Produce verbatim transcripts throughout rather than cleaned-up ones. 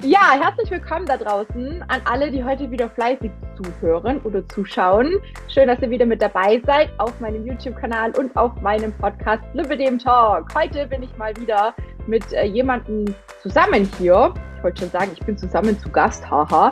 Ja, herzlich willkommen da draußen an alle, die heute wieder fleißig zuhören oder zuschauen. Schön, dass ihr wieder mit dabei seid auf meinem YouTube-Kanal und auf meinem Podcast Lipidem Talk. Heute bin ich mal wieder mit äh, jemandem zusammen hier. Ich wollte schon sagen, ich bin zusammen zu Gast, haha.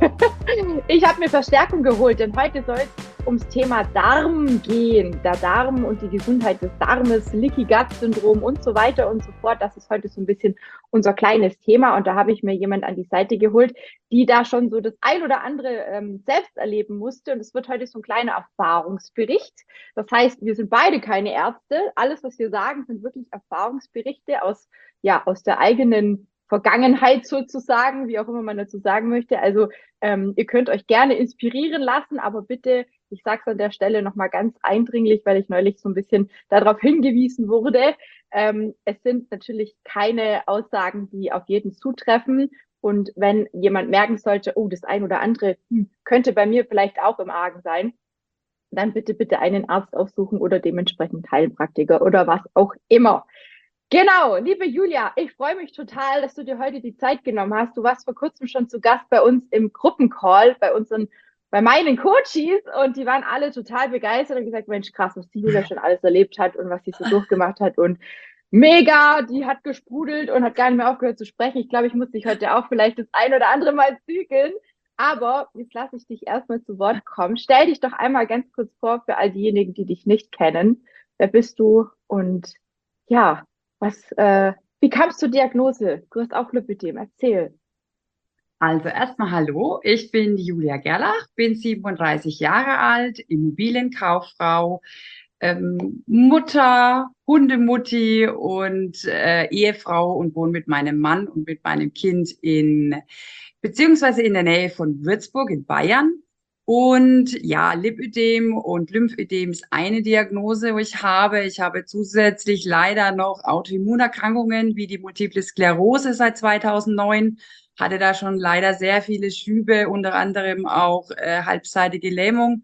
Ich habe mir Verstärkung geholt, denn heute soll es ums Thema Darm gehen. Der Darm und die Gesundheit des Darmes, Leaky Gut Syndrom und so weiter und so fort. Das ist heute so ein bisschen unser kleines Thema. Und da habe ich mir jemand an die Seite geholt, die da schon so das ein oder andere ähm, selbst erleben musste. Und es wird heute so ein kleiner Erfahrungsbericht. Das heißt, wir sind beide keine Ärzte. Alles, was wir sagen, sind wirklich Erfahrungsberichte aus, ja, aus der eigenen Vergangenheit sozusagen, wie auch immer man dazu sagen möchte. Also ähm, ihr könnt euch gerne inspirieren lassen, aber bitte, ich sage es an der Stelle nochmal ganz eindringlich, weil ich neulich so ein bisschen darauf hingewiesen wurde. Ähm, es sind natürlich keine Aussagen, die auf jeden zutreffen. Und wenn jemand merken sollte, oh, das ein oder andere hm, könnte bei mir vielleicht auch im Argen sein, dann bitte, bitte einen Arzt aufsuchen oder dementsprechend Heilpraktiker oder was auch immer. Genau, liebe Julia, ich freue mich total, dass du dir heute die Zeit genommen hast. Du warst vor kurzem schon zu Gast bei uns im Gruppencall, bei unseren, bei meinen Coaches, und die waren alle total begeistert und gesagt, Mensch, krass, was die Julia schon alles erlebt hat und was sie so durchgemacht hat, und mega, die hat gesprudelt und hat gar nicht mehr aufgehört zu sprechen. Ich glaube, ich muss dich heute auch vielleicht das ein oder andere Mal zügeln. Aber jetzt lasse ich dich erstmal zu Wort kommen. Stell dich doch einmal ganz kurz vor für all diejenigen, die dich nicht kennen. Wer bist du? Und ja, was, äh, wie kamst du zur Diagnose? Du hast auch Lipödem. Erzähl. Also erstmal hallo, ich bin die Julia Gerlach, bin siebenunddreißig Jahre alt, Immobilienkauffrau, ähm, Mutter, Hundemutti und äh, Ehefrau und wohne mit meinem Mann und mit meinem Kind in, beziehungsweise in der Nähe von Würzburg in Bayern. Und ja, Lipödem und Lymphödem ist eine Diagnose, wo ich habe. Ich habe zusätzlich leider noch Autoimmunerkrankungen wie die Multiple Sklerose seit zweitausendneun, hatte da schon leider sehr viele Schübe, unter anderem auch äh, halbseitige Lähmung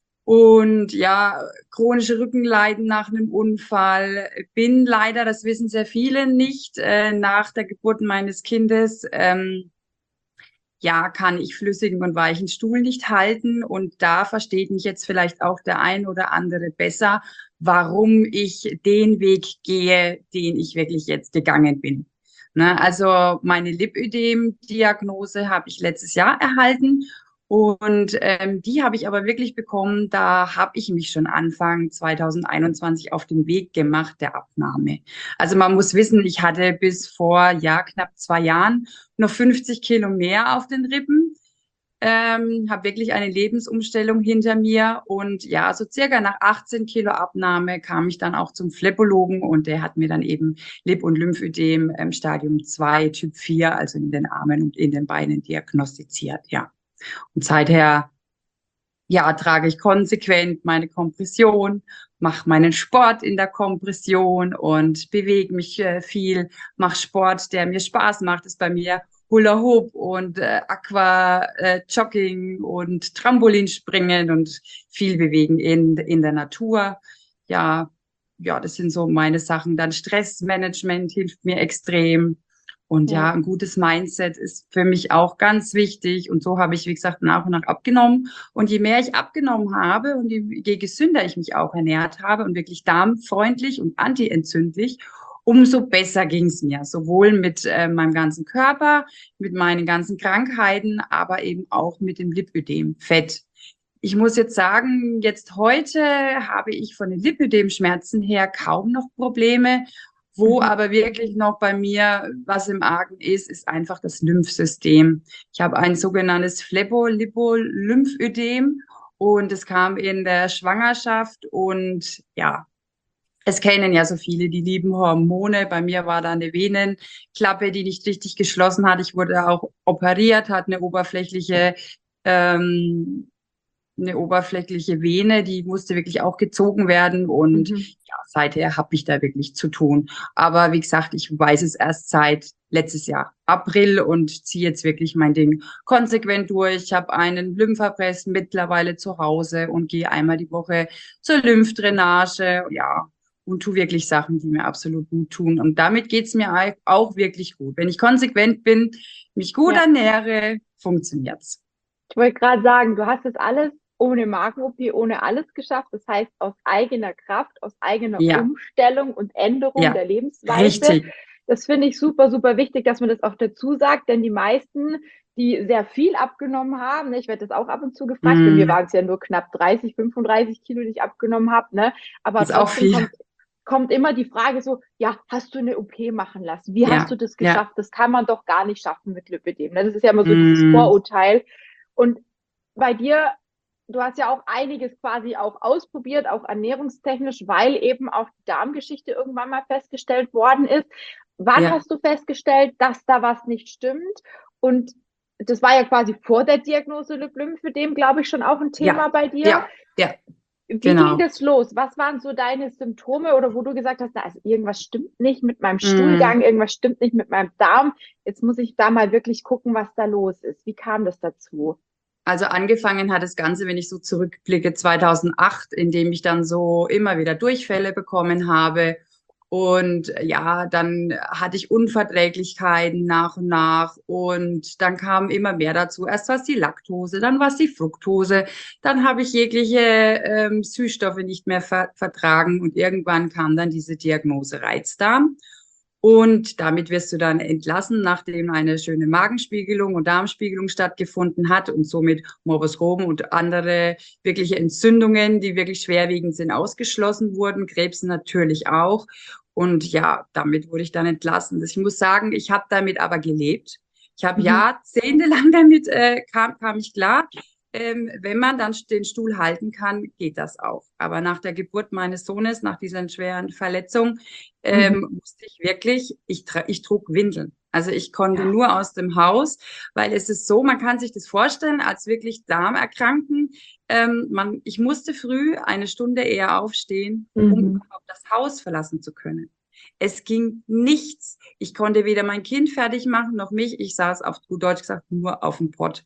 und ja, chronische Rückenleiden nach einem Unfall. Bin leider, das wissen sehr viele nicht, äh, nach der Geburt meines Kindes, ähm, ja, kann ich flüssigen und weichen Stuhl nicht halten. Und da versteht mich jetzt vielleicht auch der ein oder andere besser, warum ich den Weg gehe, den ich wirklich jetzt gegangen bin. Ne, also meine Lipödem-Diagnose habe ich letztes Jahr erhalten und ähm, die habe ich aber wirklich bekommen, da habe ich mich schon Anfang zweitausendeinundzwanzig auf den Weg gemacht der Abnahme. Also man muss wissen, ich hatte bis vor ja knapp zwei Jahren noch fünfzig Kilo mehr auf den Rippen, ähm, habe wirklich eine Lebensumstellung hinter mir und ja, so circa nach achtzehn Kilo Abnahme kam ich dann auch zum Phlebologen und der hat mir dann eben Lip- und Lymphödem ähm, Stadium zwei Typ vier, also in den Armen und in den Beinen diagnostiziert, ja. Und seither, ja, trage ich konsequent meine Kompression, mache meinen Sport in der Kompression und bewege mich äh, viel, mache Sport, der mir Spaß macht, ist bei mir Hula Hoop und äh, Aqua äh, Jogging und Trampolinspringen und viel bewegen in, in der Natur. Ja, ja, das sind so meine Sachen. Dann Stressmanagement hilft mir extrem. Und ja, Ja. ein gutes Mindset ist für mich auch ganz wichtig. Und so habe ich, wie gesagt, nach und nach abgenommen. Und je mehr ich abgenommen habe und je, je gesünder ich mich auch ernährt habe und wirklich darmfreundlich und antientzündlich, umso besser ging es mir. Sowohl mit äh, meinem ganzen Körper, mit meinen ganzen Krankheiten, aber eben auch mit dem Lipödem, Fett. Ich muss jetzt sagen, jetzt heute habe ich von den Lipödem-Schmerzen her kaum noch Probleme. Wo Mhm. aber wirklich noch bei mir was im Argen ist, ist einfach das Lymphsystem. Ich habe ein sogenanntes Phlebolipolymphödem und es kam in der Schwangerschaft und ja, es kennen ja so viele, die lieben Hormone. Bei mir war da eine Venenklappe, die nicht richtig geschlossen hat. Ich wurde auch operiert, hat eine oberflächliche ähm, eine oberflächliche Vene, die musste wirklich auch gezogen werden und Mhm. ja, seither habe ich da wirklich zu tun. Aber wie gesagt, ich weiß es erst seit letztes Jahr April und ziehe jetzt wirklich mein Ding konsequent durch. Ich habe einen Lymphapress mittlerweile zu Hause und gehe einmal die Woche zur Lymphdrainage. Ja, und tue wirklich Sachen, die mir absolut gut tun. Und damit geht's mir ei- auch wirklich gut. Wenn ich konsequent bin, mich gut Ja. ernähre, funktioniert's. Ich wollte gerade sagen, du hast das alles ohne Magen-O P, ohne alles geschafft. Das heißt, aus eigener Kraft, aus eigener Ja, Umstellung und Änderung ja, der Lebensweise. richtig. Das finde ich super, super wichtig, dass man das auch dazu sagt, denn die meisten, die sehr viel abgenommen haben, ne, ich werde das auch ab und zu gefragt, bei mir Mm, waren es ja nur knapp dreißig, fünfunddreißig Kilo, die ich abgenommen habe, ne, aber ist auch trotzdem viel. kommt, kommt immer die Frage so, ja, hast du eine O P machen lassen? Wie hast Ja, du das ja. geschafft? Das kann man doch gar nicht schaffen mit Lipidem. Ne? Das ist ja immer so dieses Mm, Vorurteil. Und bei dir, du hast ja auch einiges quasi auch ausprobiert, auch ernährungstechnisch, weil eben auch die Darmgeschichte irgendwann mal festgestellt worden ist. Wann ja, hast du festgestellt, dass da was nicht stimmt? Und das war ja quasi vor der Diagnose Lymphödem, glaube ich, schon auch ein ja, Thema bei dir. ja, ja, Wie ging genau. das los? Was waren so deine Symptome oder wo du gesagt hast, na, also irgendwas stimmt nicht mit meinem Mm. Stuhlgang, irgendwas stimmt nicht mit meinem Darm. Jetzt muss ich da mal wirklich gucken, was da los ist. Wie kam das dazu? Also angefangen hat das Ganze, wenn ich so zurückblicke, zweitausendacht, in dem ich dann so immer wieder Durchfälle bekommen habe. Und äh, ja, dann hatte ich Unverträglichkeiten nach und nach. Und dann kam immer mehr dazu. Erst war es die Laktose, dann war es die Fructose. Dann habe ich jegliche ähm, Süßstoffe nicht mehr ver vertragen. Und irgendwann kam dann diese Diagnose Reizdarm. Und damit wirst du dann entlassen, nachdem eine schöne Magenspiegelung und Darmspiegelung stattgefunden hat und somit Morbus Crohn und andere wirkliche Entzündungen, die wirklich schwerwiegend sind, ausgeschlossen wurden. Krebs natürlich auch. Und ja, damit wurde ich dann entlassen. Ich muss sagen, ich habe damit aber gelebt. Ich habe Mhm. jahrzehntelang damit, äh, kam, kam ich klar. Ähm, wenn man dann den Stuhl halten kann, geht das auch. Aber nach der Geburt meines Sohnes, nach dieser schweren Verletzung, Mhm. ähm, musste ich wirklich, ich, tra ich trug Windeln. Also ich konnte Ja. nur aus dem Haus, weil es ist so, man kann sich das vorstellen, als wirklich Darmerkranken. Ähm, man, ich musste früh eine Stunde eher aufstehen, um Mhm. überhaupt das Haus verlassen zu können. Es ging nichts. Ich konnte weder mein Kind fertig machen, noch mich. Ich saß auf gut Deutsch gesagt nur auf dem Pott.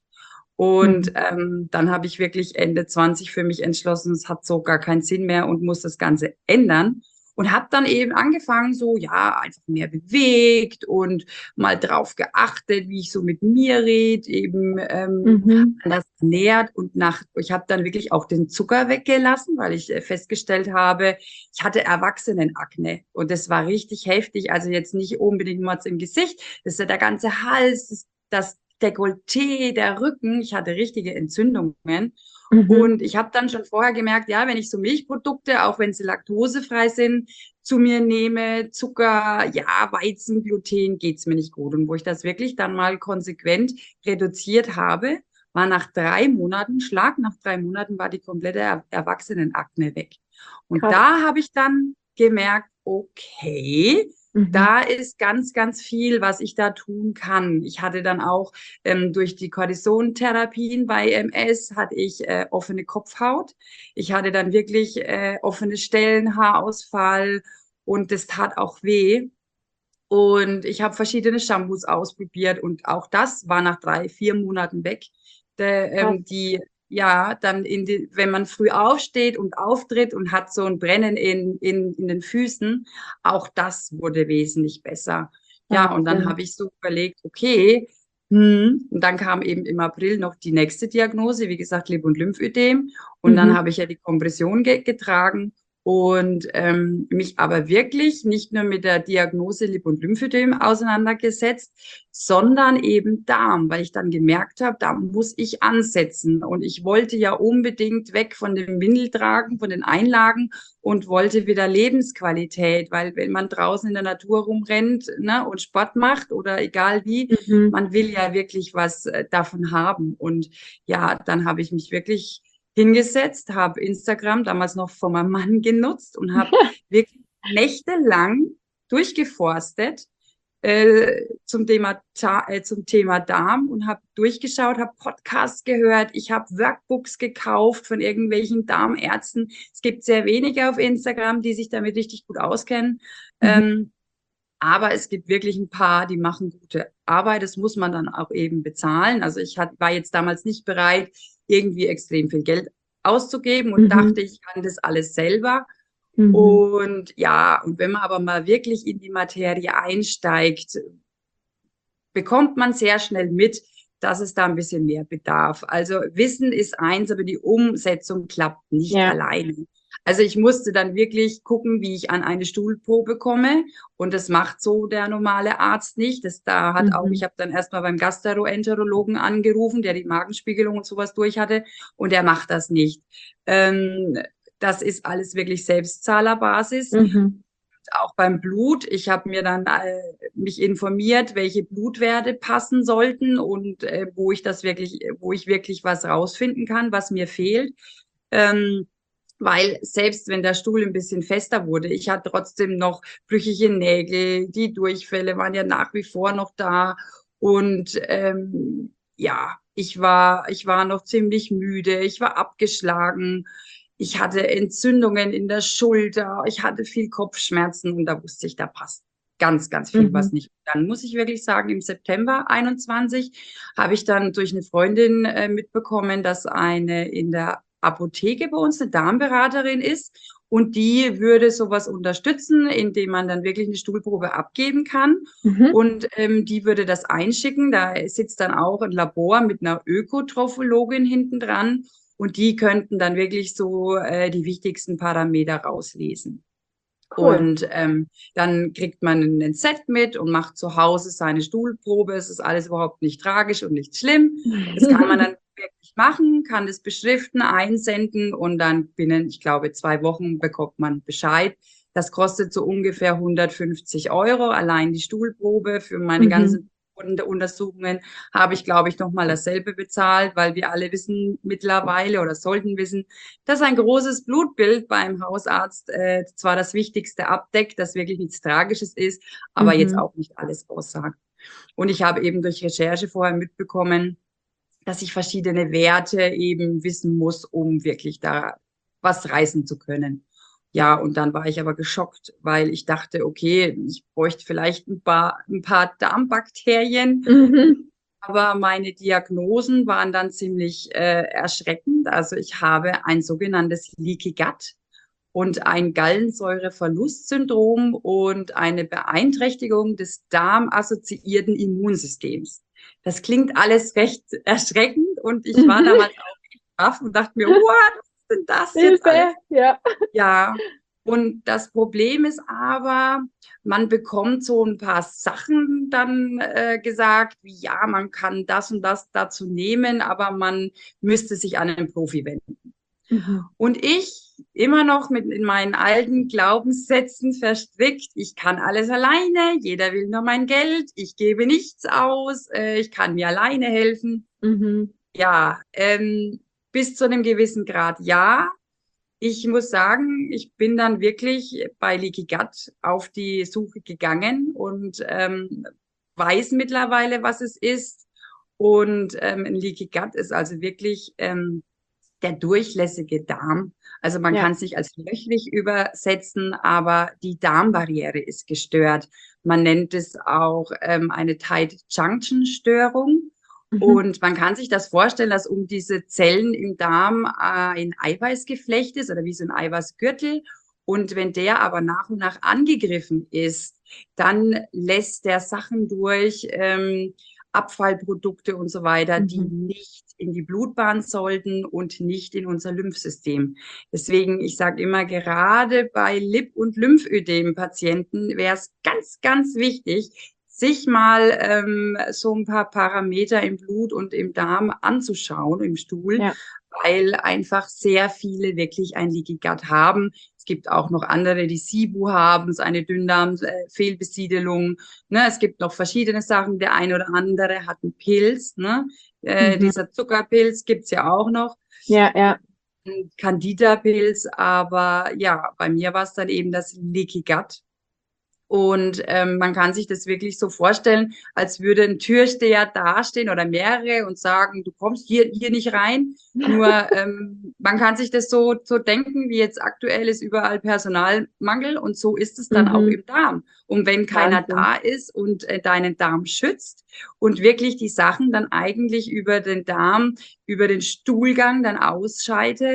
Und Mhm. ähm, dann habe ich wirklich Ende zwanzig für mich entschlossen, es hat so gar keinen Sinn mehr und muss das Ganze ändern. Und habe dann eben angefangen, so, ja, einfach mehr bewegt und mal drauf geachtet, wie ich so mit mir rede, eben ähm, Mhm. anders ernährt. Und nach, ich habe dann wirklich auch den Zucker weggelassen, weil ich äh, festgestellt habe, ich hatte Erwachsenenakne. Und das war richtig heftig. Also jetzt nicht unbedingt nur im Gesicht, das ist ja der ganze Hals, das, das Dekolleté, der Rücken. Ich hatte richtige Entzündungen. Mhm. Und ich habe dann schon vorher gemerkt, ja, wenn ich so Milchprodukte, auch wenn sie laktosefrei sind, zu mir nehme, Zucker, ja, Weizen, Gluten, geht's mir nicht gut. Und wo ich das wirklich dann mal konsequent reduziert habe, war nach drei Monaten, Schlag nach drei Monaten war die komplette er Erwachsenenakne weg. Und Krass. da habe ich dann gemerkt, okay, Mhm. da ist ganz, ganz viel, was ich da tun kann. Ich hatte dann auch ähm, durch die Cortisontherapien bei M S hatte ich äh, offene Kopfhaut. Ich hatte dann wirklich äh, offene Stellen, Haarausfall und das tat auch weh. Und ich habe verschiedene Shampoos ausprobiert und auch das war nach drei, vier Monaten weg. Der, Krass. ähm, die, ja, dann in die, wenn man früh aufsteht und auftritt und hat so ein Brennen in, in, in den Füßen, auch das wurde wesentlich besser. Ja, und dann Wahnsinn. habe ich so überlegt, okay, hm, und dann kam eben im April noch die nächste Diagnose, wie gesagt, Lip- und Lymphödem. Und dann Mhm. habe ich ja die Kompression ge getragen und ähm, mich aber wirklich nicht nur mit der Diagnose Lip- und Lymphödem auseinandergesetzt, sondern eben Darm, weil ich dann gemerkt habe, da muss ich ansetzen. Und ich wollte ja unbedingt weg von dem Windeltragen, von den Einlagen und wollte wieder Lebensqualität, weil wenn man draußen in der Natur rumrennt, ne, und Sport macht oder egal wie, Mhm. man will ja wirklich was äh, davon haben. Und ja, dann habe ich mich wirklich hingesetzt, habe Instagram damals noch von meinem Mann genutzt und habe wirklich nächtelang durchgeforstet äh, zum Thema, äh, zum Thema Darm und habe durchgeschaut, habe Podcasts gehört, ich habe Workbooks gekauft von irgendwelchen Darmärzten. Es gibt sehr wenige auf Instagram, die sich damit richtig gut auskennen. Mhm. Ähm, aber es gibt wirklich ein paar, die machen gute Arbeit. Das muss man dann auch eben bezahlen. Also ich hat, war jetzt damals nicht bereit, irgendwie extrem viel Geld auszugeben und dachte, Mhm. ich kann das alles selber. Mhm. Und ja, und wenn man aber mal wirklich in die Materie einsteigt, bekommt man sehr schnell mit, dass es da ein bisschen mehr bedarf. Also Wissen ist eins, aber die Umsetzung klappt nicht Ja. alleine. Also ich musste dann wirklich gucken, wie ich an eine Stuhlprobe komme. Und das macht so der normale Arzt nicht. Das da hat auch, ich Mhm. habe dann erstmal beim Gastroenterologen angerufen, der die Magenspiegelung und sowas durch hatte. Und der macht das nicht. Ähm, das ist alles wirklich Selbstzahlerbasis. Mhm. Auch beim Blut. Ich habe mir dann äh, mich informiert, welche Blutwerte passen sollten und äh, wo ich das wirklich, wo ich wirklich was rausfinden kann, was mir fehlt. Ähm, weil selbst wenn der Stuhl ein bisschen fester wurde, ich hatte trotzdem noch brüchige Nägel, die Durchfälle waren ja nach wie vor noch da und ähm, ja, ich war, ich war noch ziemlich müde, ich war abgeschlagen. Ich hatte Entzündungen in der Schulter, ich hatte viel Kopfschmerzen und da wusste ich, da passt ganz, ganz viel was Mhm. nicht. Dann muss ich wirklich sagen, im September einundzwanzig habe ich dann durch eine Freundin äh, mitbekommen, dass eine in der Apotheke bei uns eine Darmberaterin ist und die würde sowas unterstützen, indem man dann wirklich eine Stuhlprobe abgeben kann. Mhm. Und ähm, die würde das einschicken. Da sitzt dann auch ein Labor mit einer Ökotrophologin hinten dran. Und die könnten dann wirklich so äh, die wichtigsten Parameter rauslesen. Cool. Und ähm, dann kriegt man ein Set mit und macht zu Hause seine Stuhlprobe. Es ist alles überhaupt nicht tragisch und nicht schlimm. Das kann man dann wirklich machen, kann das beschriften, einsenden und dann binnen, ich glaube, zwei Wochen bekommt man Bescheid. Das kostet so ungefähr hundertfünfzig Euro, allein die Stuhlprobe. Für meine Mhm. ganzen Untersuchungen habe ich, glaube ich, nochmal dasselbe bezahlt, weil wir alle wissen mittlerweile oder sollten wissen, dass ein großes Blutbild beim Hausarzt äh, zwar das Wichtigste abdeckt, das wirklich nichts Tragisches ist, aber jetzt Mhm. auch nicht alles aussagt. Und ich habe eben durch Recherche vorher mitbekommen, dass ich verschiedene Werte eben wissen muss, um wirklich da was reißen zu können. Ja, und dann war ich aber geschockt, weil ich dachte, okay, ich bräuchte vielleicht ein paar, ein paar Darmbakterien, Mhm. aber meine Diagnosen waren dann ziemlich äh, erschreckend. Also ich habe ein sogenanntes Leaky Gut und ein Gallensäureverlustsyndrom und eine Beeinträchtigung des darmassoziierten Immunsystems. Das klingt alles recht erschreckend und ich war Mhm. damals auch echt baff und dachte mir, what, was ist denn das jetzt alles? Hilfe. Ja. Ja, und das Problem ist aber, man bekommt so ein paar Sachen dann äh, gesagt, wie ja, man kann das und das dazu nehmen, aber man müsste sich an einen Profi wenden. Mhm. Und ich immer noch mit in meinen alten Glaubenssätzen verstrickt, ich kann alles alleine, jeder will nur mein Geld, ich gebe nichts aus, äh, ich kann mir alleine helfen. Mhm. Ja, ähm, bis zu einem gewissen Grad ja. Ich muss sagen, ich bin dann wirklich bei Leaky Gut auf die Suche gegangen und ähm, weiß mittlerweile, was es ist. Und ähm, ein Leaky Gut ist also wirklich ähm, der durchlässige Darm. Also man Ja. kann es nicht als löchrig übersetzen, aber die Darmbarriere ist gestört. Man nennt es auch ähm, eine Tight Junction Störung. Mhm. Und man kann sich das vorstellen, dass um diese Zellen im Darm äh, ein Eiweißgeflecht ist oder wie so ein Eiweißgürtel. Und wenn der aber nach und nach angegriffen ist, dann lässt der Sachen durch, ähm, Abfallprodukte und so weiter, die Mhm. nicht in die Blutbahn sollten und nicht in unser Lymphsystem. Deswegen, ich sage immer, gerade bei Lip- und Lymphödem-Patienten wäre es ganz, ganz wichtig, sich mal ähm, so ein paar Parameter im Blut und im Darm anzuschauen, im Stuhl, Ja. weil einfach sehr viele wirklich ein Leaky Gut haben. Es gibt auch noch andere, die S I B U haben, so eine Dünndarmfehlbesiedelung. Ne? Es gibt noch verschiedene Sachen. Der eine oder andere hat einen Pilz. Ne? Äh, Mhm. dieser Zuckerpilz gibt's ja auch noch. Ja, ja. Candida-Pilz. Aber ja, bei mir war es dann eben das Leaky Gut. Und ähm, man kann sich das wirklich so vorstellen, als würde ein Türsteher dastehen oder mehrere und sagen, du kommst hier, hier nicht rein. Nur ähm, man kann sich das so, so denken, wie jetzt aktuell ist überall Personalmangel und so ist es dann auch Mhm. im Darm. Und wenn keiner Wahnsinn. da ist und äh, deinen Darm schützt und wirklich die Sachen dann eigentlich über den Darm, über den Stuhlgang dann ausscheidet,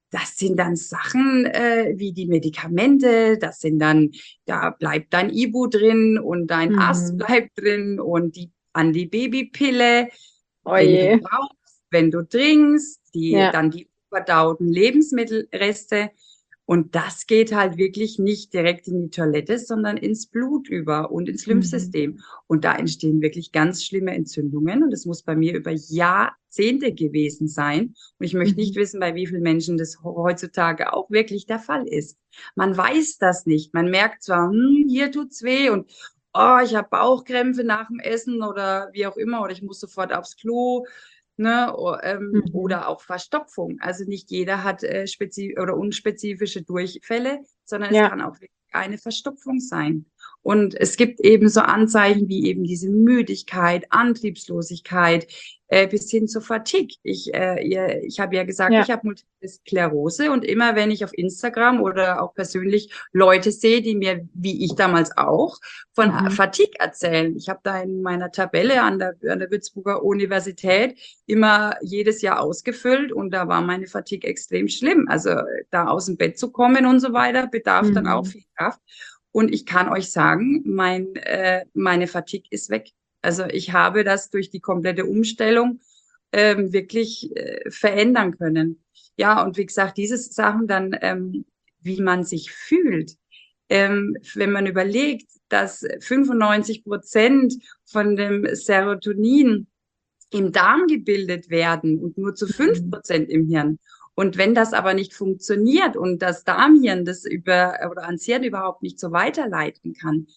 das sind dann Sachen äh, wie die Medikamente, das sind dann, da bleibt dein Ibu drin und dein Ast Mhm. bleibt drin und die Antibabypille, Oh wenn du je. brauchst, wenn du trinkst, die, Ja. dann die überdauten Lebensmittelreste. Und das geht halt wirklich nicht direkt in die Toilette, sondern ins Blut über und ins Mhm. Lymphsystem. Und da entstehen wirklich ganz schlimme Entzündungen. Und das muss bei mir über Jahrzehnte gewesen sein. Und ich möchte nicht Mhm. wissen, bei wie vielen Menschen das heutzutage auch wirklich der Fall ist. Man weiß das nicht. Man merkt zwar, hm, hier tut's weh und oh, ich habe Bauchkrämpfe nach dem Essen oder wie auch immer, oder ich muss sofort aufs Klo. Ne, o- ähm, Mhm. oder auch Verstopfung. Also nicht jeder hat äh, spezi oder unspezifische Durchfälle, sondern es Ja. kann auch wirklich eine Verstopfung sein. Und es gibt eben so Anzeichen wie eben diese Müdigkeit, Antriebslosigkeit, äh, bis hin zur Fatigue. Ich, äh, ihr, ich habe ja gesagt, Ja. ich habe Multiple Sklerose und immer wenn ich auf Instagram oder auch persönlich Leute sehe, die mir, wie ich damals auch, von äh, Mhm. Fatigue erzählen. Ich habe da in meiner Tabelle an der, an der Würzburger Universität immer jedes Jahr ausgefüllt und da war meine Fatigue extrem schlimm. Also da aus dem Bett zu kommen und so weiter, bedarf dann auch Mhm. viel Kraft. Und ich kann euch sagen, mein, äh, meine Fatigue ist weg. Also ich habe das durch die komplette Umstellung ähm, wirklich äh, verändern können. Ja, und wie gesagt, diese Sachen dann, ähm, wie man sich fühlt. Ähm, wenn man überlegt, dass fünfundneunzig Prozent von dem Serotonin im Darm gebildet werden und nur zu fünf Mhm. Prozent im Hirn. Und wenn das aber nicht funktioniert und das Darmhirn das über oder ans Hirn überhaupt nicht so weiterleiten kann,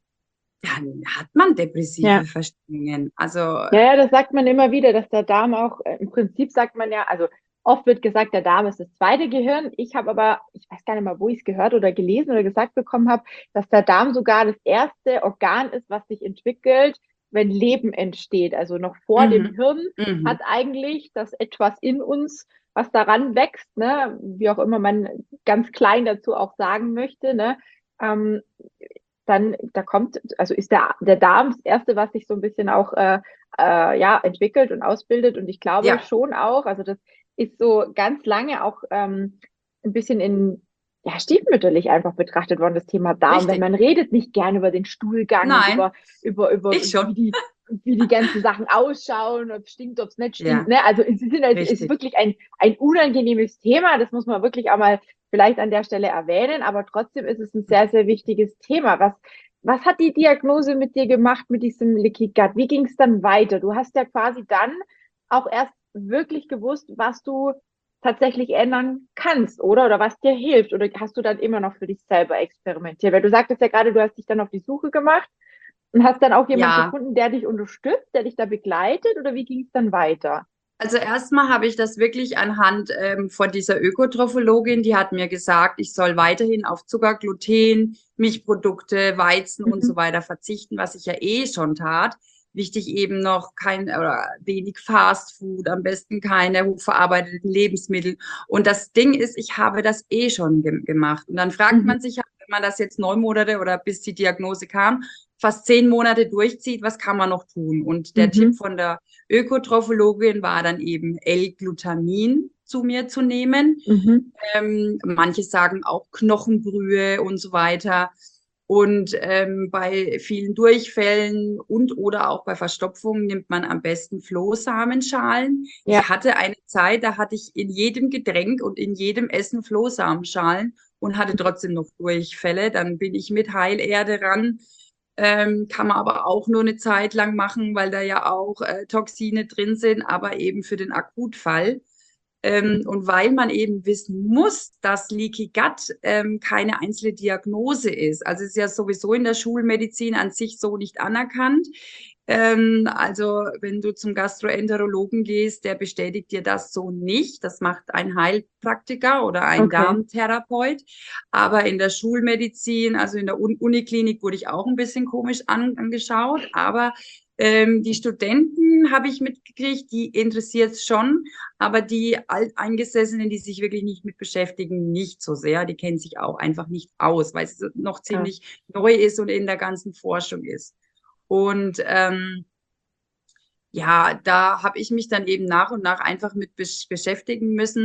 dann hat man depressive Ja. Verstimmungen. Also Ja, ja, das sagt man immer wieder, dass der Darm auch, äh, im Prinzip sagt man ja, also oft wird gesagt, der Darm ist das zweite Gehirn. Ich habe aber, ich weiß gar nicht mal, wo ich es gehört oder gelesen oder gesagt bekommen habe, dass der Darm sogar das erste Organ ist, was sich entwickelt, wenn Leben entsteht. Also noch vor dem mhm, Hirn hat mhm, eigentlich das etwas in uns, was daran wächst, ne, wie auch immer man ganz klein dazu auch sagen möchte, ne, ähm, dann, da kommt, also ist der, der Darm das Erste, was sich so ein bisschen auch äh, äh, ja, entwickelt und ausbildet. Und ich glaube ja, schon auch, also das ist so ganz lange auch ähm, ein bisschen in, ja, stiefmütterlich einfach betrachtet worden, das Thema Darm. Wenn richtig. man redet nicht gern über den Stuhlgang und Nein, über, über, über ich schon. wie die, wie die ganzen Sachen ausschauen, ob es stinkt, ob es nicht stinkt. Ja, Ne? Also es ist, es ist richtig. wirklich ein, ein unangenehmes Thema, das muss man wirklich auch mal vielleicht an der Stelle erwähnen, aber trotzdem ist es ein sehr, sehr wichtiges Thema. Was, was hat die Diagnose mit dir gemacht mit diesem Leaky Gut? Wie ging es dann weiter? Du hast ja quasi dann auch erst wirklich gewusst, was du tatsächlich ändern kannst, oder? Oder was dir hilft? Oder hast du dann immer noch für dich selber experimentiert? Weil du sagtest ja gerade, du hast dich dann auf die Suche gemacht und hast dann auch jemand Ja, gefunden, der dich unterstützt, der dich da begleitet, oder wie ging es dann weiter? also erstmal habe ich das wirklich anhand ähm, von dieser Ökotrophologin, die hat mir gesagt, ich soll weiterhin auf Zucker, Gluten, Milchprodukte, Weizen und so Mhm. weiter verzichten, was ich ja eh schon tat. Wichtig eben noch kein oder wenig Fast Food, am besten keine hochverarbeiteten Lebensmittel. Und das Ding ist, ich habe das eh schon ge gemacht. Und dann fragt Mhm. man sich, halt, wenn man das jetzt neun Monate oder bis die Diagnose kam, fast zehn Monate durchzieht, was kann man noch tun? Und der Tipp Mhm. von der Ökotrophologin war dann eben L-Glutamin zu mir zu nehmen. Mhm. Ähm, manche sagen auch Knochenbrühe und so weiter. Und ähm, bei vielen Durchfällen und oder auch bei Verstopfungen nimmt man am besten Flohsamenschalen. Ja. Ich hatte eine Zeit, da hatte ich in jedem Getränk und in jedem Essen Flohsamenschalen und hatte trotzdem noch Durchfälle. Dann bin ich mit Heilerde ran. Ähm, kann man aber auch nur eine Zeit lang machen, weil da ja auch äh, Toxine drin sind, aber eben für den Akutfall. Ähm, und weil man eben wissen muss, dass Leaky Gut ähm, keine einzelne Diagnose ist. Also es ist ja sowieso in der Schulmedizin an sich so nicht anerkannt. Ähm, also wenn du zum Gastroenterologen gehst, der bestätigt dir das so nicht. Das macht ein Heilpraktiker oder ein Okay. Darmtherapeut. Aber in der Schulmedizin, also in der Un Uniklinik, wurde ich auch ein bisschen komisch an angeschaut. Aber ähm, die Studenten habe ich mitgekriegt, die interessiert es schon. Aber die Alteingesessenen, die sich wirklich nicht mit beschäftigen, nicht so sehr. Die kennen sich auch einfach nicht aus, weil es noch Krass. ziemlich neu ist und in der ganzen Forschung ist. Und ähm, ja, da habe ich mich dann eben nach und nach einfach mit besch beschäftigen müssen.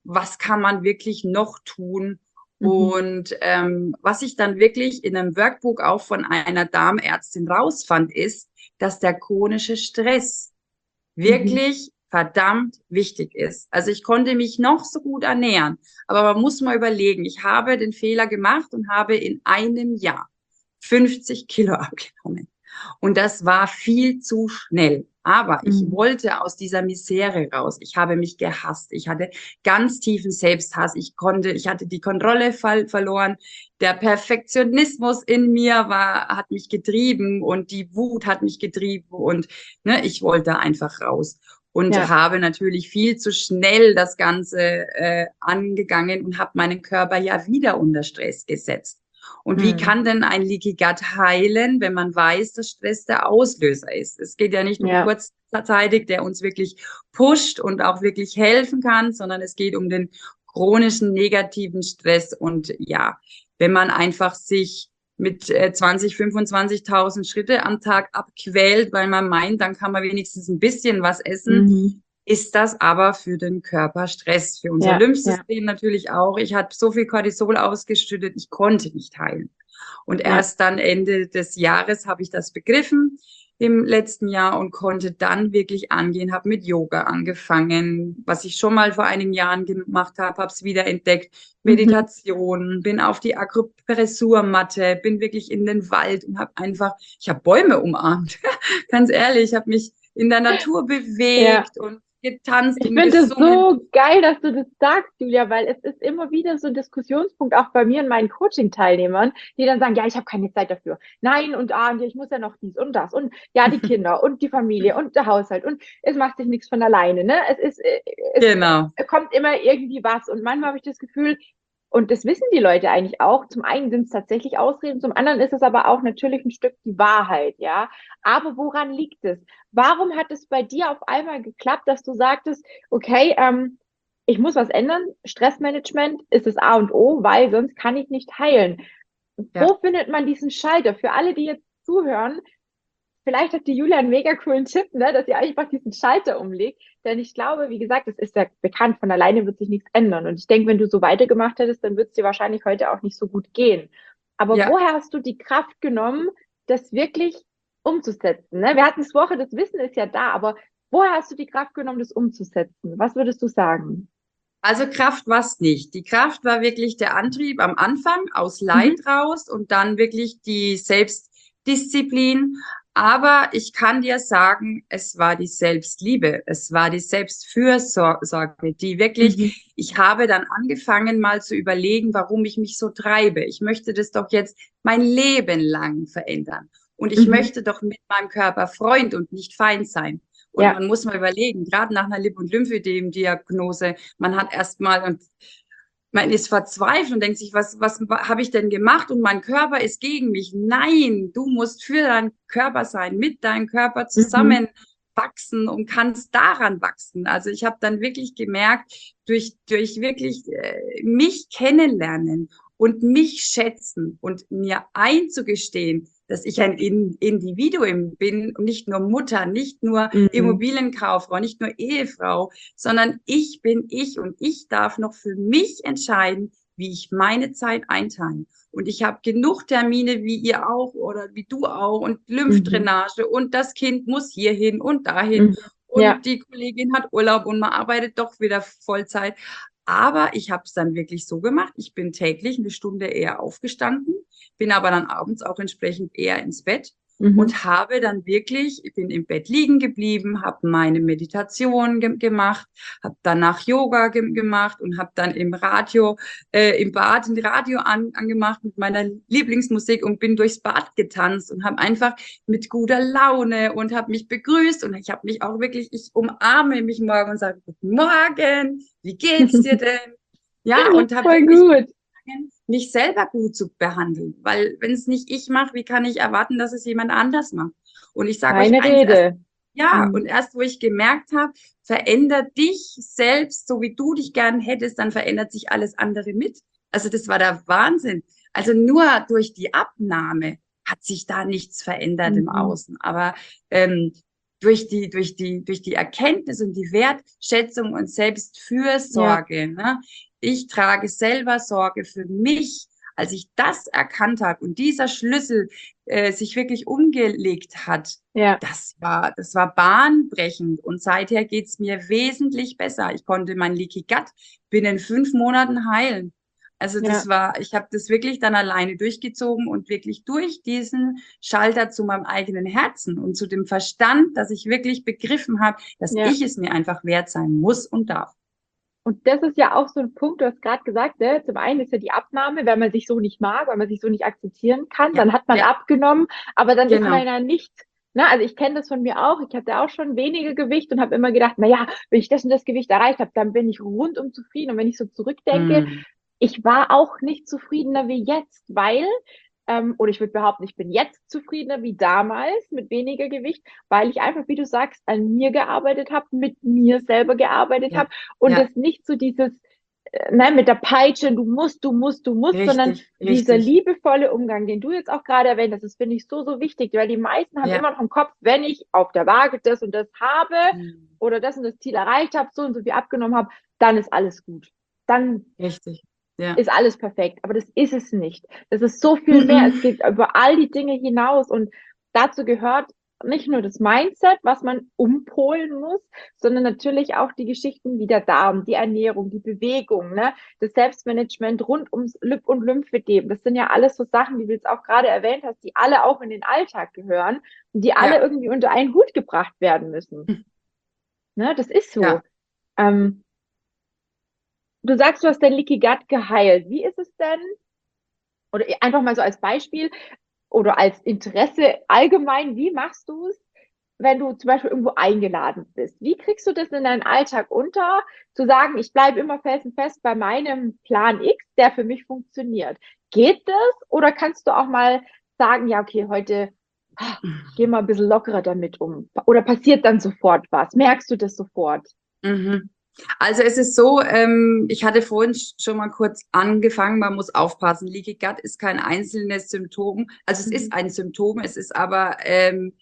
was kann man wirklich noch tun? Mhm. Und ähm, was ich dann wirklich in einem Workbook auch von einer Darmärztin rausfand, ist, dass der chronische Stress wirklich Mhm. verdammt wichtig ist. Also ich konnte mich noch so gut ernähren, aber man muss mal überlegen, ich habe den Fehler gemacht und habe in einem Jahr fünfzig Kilo abgenommen. Und das war viel zu schnell. Aber ich Mhm. wollte aus dieser Misere raus. Ich habe mich gehasst. Ich hatte ganz tiefen Selbsthass. Ich konnte, ich hatte die Kontrolle ver verloren. Der Perfektionismus in mir war, hat mich getrieben und die Wut hat mich getrieben und ne, ich wollte einfach raus. Und Ja. habe natürlich viel zu schnell das Ganze äh, angegangen und habe meinen Körper ja wieder unter Stress gesetzt. Und wie Mhm. kann denn ein Leaky Gut heilen, wenn man weiß, dass Stress der Auslöser ist? Es geht ja nicht um Ja. kurzzeitig, der uns wirklich pusht und auch wirklich helfen kann, sondern es geht um den chronischen negativen Stress. Und ja, wenn man einfach sich mit äh, zwanzig, fünfundzwanzigtausend Schritte am Tag abquält, weil man meint, dann kann man wenigstens ein bisschen was essen, Mhm. ist das aber für den Körper Stress, für unser Ja. Ja. Lymphsystem natürlich auch. Ich hatte so viel Cortisol ausgeschüttet, ich konnte nicht heilen. Und Ja. erst dann Ende des Jahres habe ich das begriffen im letzten Jahr und konnte dann wirklich angehen, habe mit Yoga angefangen, was ich schon mal vor einigen Jahren gemacht habe, habe es wieder entdeckt, Mhm. Meditation, bin auf die Akupressurmatte, bin wirklich in den Wald und habe einfach, ich habe Bäume umarmt, ganz ehrlich, ich habe mich in der Natur Ja. bewegt und getanzt Ich und finde es gesungen. so geil, dass du das sagst, Julia, weil es ist immer wieder so ein Diskussionspunkt, auch bei mir und meinen Coaching-Teilnehmern, die dann sagen, ja, ich habe keine Zeit dafür. Nein, und ah, und ich muss ja noch dies und das. Und ja, die Kinder und die Familie und der Haushalt. Und es macht sich nichts von alleine. Ne? Es ist, äh, Genau, es kommt immer irgendwie was. Und manchmal habe ich das Gefühl, und das wissen die Leute eigentlich auch. Zum einen sind es tatsächlich Ausreden, zum anderen ist es aber auch natürlich ein Stück die Wahrheit, ja. Aber woran liegt es? Warum hat es bei dir auf einmal geklappt, dass du sagtest, okay, ähm, ich muss was ändern. Stressmanagement ist das A und O, weil sonst kann ich nicht heilen. ja. Wo findet man diesen Schalter? Für alle, die jetzt zuhören, vielleicht hat die Julia einen mega coolen Tipp, ne, dass ihr einfach diesen Schalter umlegt. Denn ich glaube, wie gesagt, es ist ja bekannt, von alleine wird sich nichts ändern. Und ich denke, wenn du so weitergemacht hättest, dann wird es dir wahrscheinlich heute auch nicht so gut gehen. Aber Ja, woher hast du die Kraft genommen, das wirklich umzusetzen? Ne? Wir hatten es Woche, das Wissen ist ja da, aber woher hast du die Kraft genommen, das umzusetzen? Was würdest du sagen? also Kraft war es nicht. Die Kraft war wirklich der Antrieb am Anfang aus Leid Mhm. raus und dann wirklich die Selbstdisziplin. Aber ich kann dir sagen, es war die Selbstliebe, es war die Selbstfürsorge, die Mhm. wirklich, ich habe dann angefangen mal zu überlegen, warum ich mich so treibe. Ich möchte das doch jetzt mein Leben lang verändern. Und ich Mhm. möchte doch mit meinem Körper Freund und nicht Feind sein. Und Ja. man muss mal überlegen, gerade nach einer Lip- und Lymphödem-Diagnose, man hat erstmal und man ist verzweifelt und denkt sich, was, was habe ich denn gemacht? Und mein Körper ist gegen mich. Nein, du musst für deinen Körper sein, mit deinem Körper Mhm. zusammen wachsen und kannst daran wachsen. Also ich habe dann wirklich gemerkt, durch, durch wirklich äh, mich kennenlernen und mich schätzen und mir einzugestehen, dass ich ein Individuum bin und nicht nur Mutter, nicht nur Mhm. Immobilienkauffrau, nicht nur Ehefrau, sondern ich bin ich und ich darf noch für mich entscheiden, wie ich meine Zeit einteile. Und ich habe genug Termine, wie ihr auch oder wie du auch und Mhm. Lymphdrainage und das Kind muss hierhin und dahin Mhm. Ja. und die Kollegin hat Urlaub und man arbeitet doch wieder Vollzeit. Aber ich habe es dann wirklich so gemacht. Ich bin täglich eine Stunde eher aufgestanden, bin aber dann abends auch entsprechend eher ins Bett Mhm. und habe dann wirklich, ich bin im Bett liegen geblieben, habe meine Meditation ge gemacht, habe danach Yoga ge gemacht und habe dann im Radio, äh, im Bad ein Radio an angemacht mit meiner Lieblingsmusik und bin durchs Bad getanzt und habe einfach mit guter Laune und habe mich begrüßt und ich habe mich auch wirklich, ich umarme mich morgen und sage, guten Morgen, wie geht's dir denn? Ja, und habe Voll wirklich gut. mich selber gut zu behandeln. Weil wenn es nicht ich mache, wie kann ich erwarten, dass es jemand anders macht? Und ich sage euch Keine eins, erst, Rede. ja, und Mhm. erst wo ich gemerkt habe, verändert dich selbst, so wie du dich gern hättest, dann verändert sich alles andere mit. Also das war der Wahnsinn. Also nur durch die Abnahme hat sich da nichts verändert im Mhm. Außen. Aber ähm, durch die, durch die, durch die Erkenntnis und die Wertschätzung und Selbstfürsorge, ja. ne? Ich trage selber Sorge für mich. Als ich das erkannt habe und dieser Schlüssel äh, sich wirklich umgelegt hat, ja. das war, das war bahnbrechend. Und seither geht's mir wesentlich besser. Ich konnte mein Leaky Gut binnen fünf Monaten heilen. Also das ja. war, ich habe das wirklich dann alleine durchgezogen und wirklich durch diesen Schalter zu meinem eigenen Herzen und zu dem Verstand, dass ich wirklich begriffen habe, dass ja. ich es mir einfach wert sein muss und darf. Und das ist ja auch so ein Punkt, du hast gerade gesagt, ne? Zum einen ist ja die Abnahme, wenn man sich so nicht mag, weil man sich so nicht akzeptieren kann, ja. dann hat man ja. abgenommen, aber dann genau. ist man ja nicht, ne? Also ich kenne das von mir auch, ich hatte auch schon wenige Gewicht und habe immer gedacht, na ja, wenn ich das und das Gewicht erreicht habe, dann bin ich rundum zufrieden. Und wenn ich so zurückdenke, mm. ich war auch nicht zufriedener wie jetzt, weil Ähm, oder ich würde behaupten, ich bin jetzt zufriedener wie damals mit weniger Gewicht, weil ich einfach, wie du sagst, an mir gearbeitet habe, mit mir selber gearbeitet ja. habe und ja. es nicht so dieses, äh, nein, mit der Peitsche, du musst, du musst, du musst, richtig, sondern richtig. dieser liebevolle Umgang, den du jetzt auch gerade erwähnt hast, das finde ich so, so wichtig, weil die meisten haben ja. immer noch im Kopf, wenn ich auf der Waage das und das habe mhm. oder das und das Ziel erreicht habe, so und so viel abgenommen habe, dann ist alles gut. Dann richtig. Ja. ist alles perfekt, aber das ist es nicht. Das ist so viel mehr. Es geht über all die Dinge hinaus und dazu gehört nicht nur das Mindset, was man umpolen muss, sondern natürlich auch die Geschichten wie der Darm, die Ernährung, die Bewegung, ne, das Selbstmanagement rund ums Lip- und Lymphedem. Das sind ja alles so Sachen, die du jetzt auch gerade erwähnt hast, die alle auch in den Alltag gehören und die alle ja. irgendwie unter einen Hut gebracht werden müssen. Hm. Ne, das ist so. Ja. Ähm, Du sagst, du hast dein Leaky Gut geheilt. Wie ist es denn? Oder einfach mal so als Beispiel oder als Interesse allgemein, wie machst du es, wenn du zum Beispiel irgendwo eingeladen bist? Wie kriegst du das in deinen Alltag unter, zu sagen, ich bleibe immer felsenfest bei meinem Plan X, der für mich funktioniert? Geht das? Oder kannst du auch mal sagen, ja, okay, heute ah, geh mal ein bisschen lockerer damit um? Oder passiert dann sofort was? Merkst du das sofort? Mhm. Also es ist so, ähm, ich hatte vorhin schon mal kurz angefangen, man muss aufpassen, Leaky Gut ist kein einzelnes Symptom, also es mhm. ist ein Symptom, es ist aber ähm,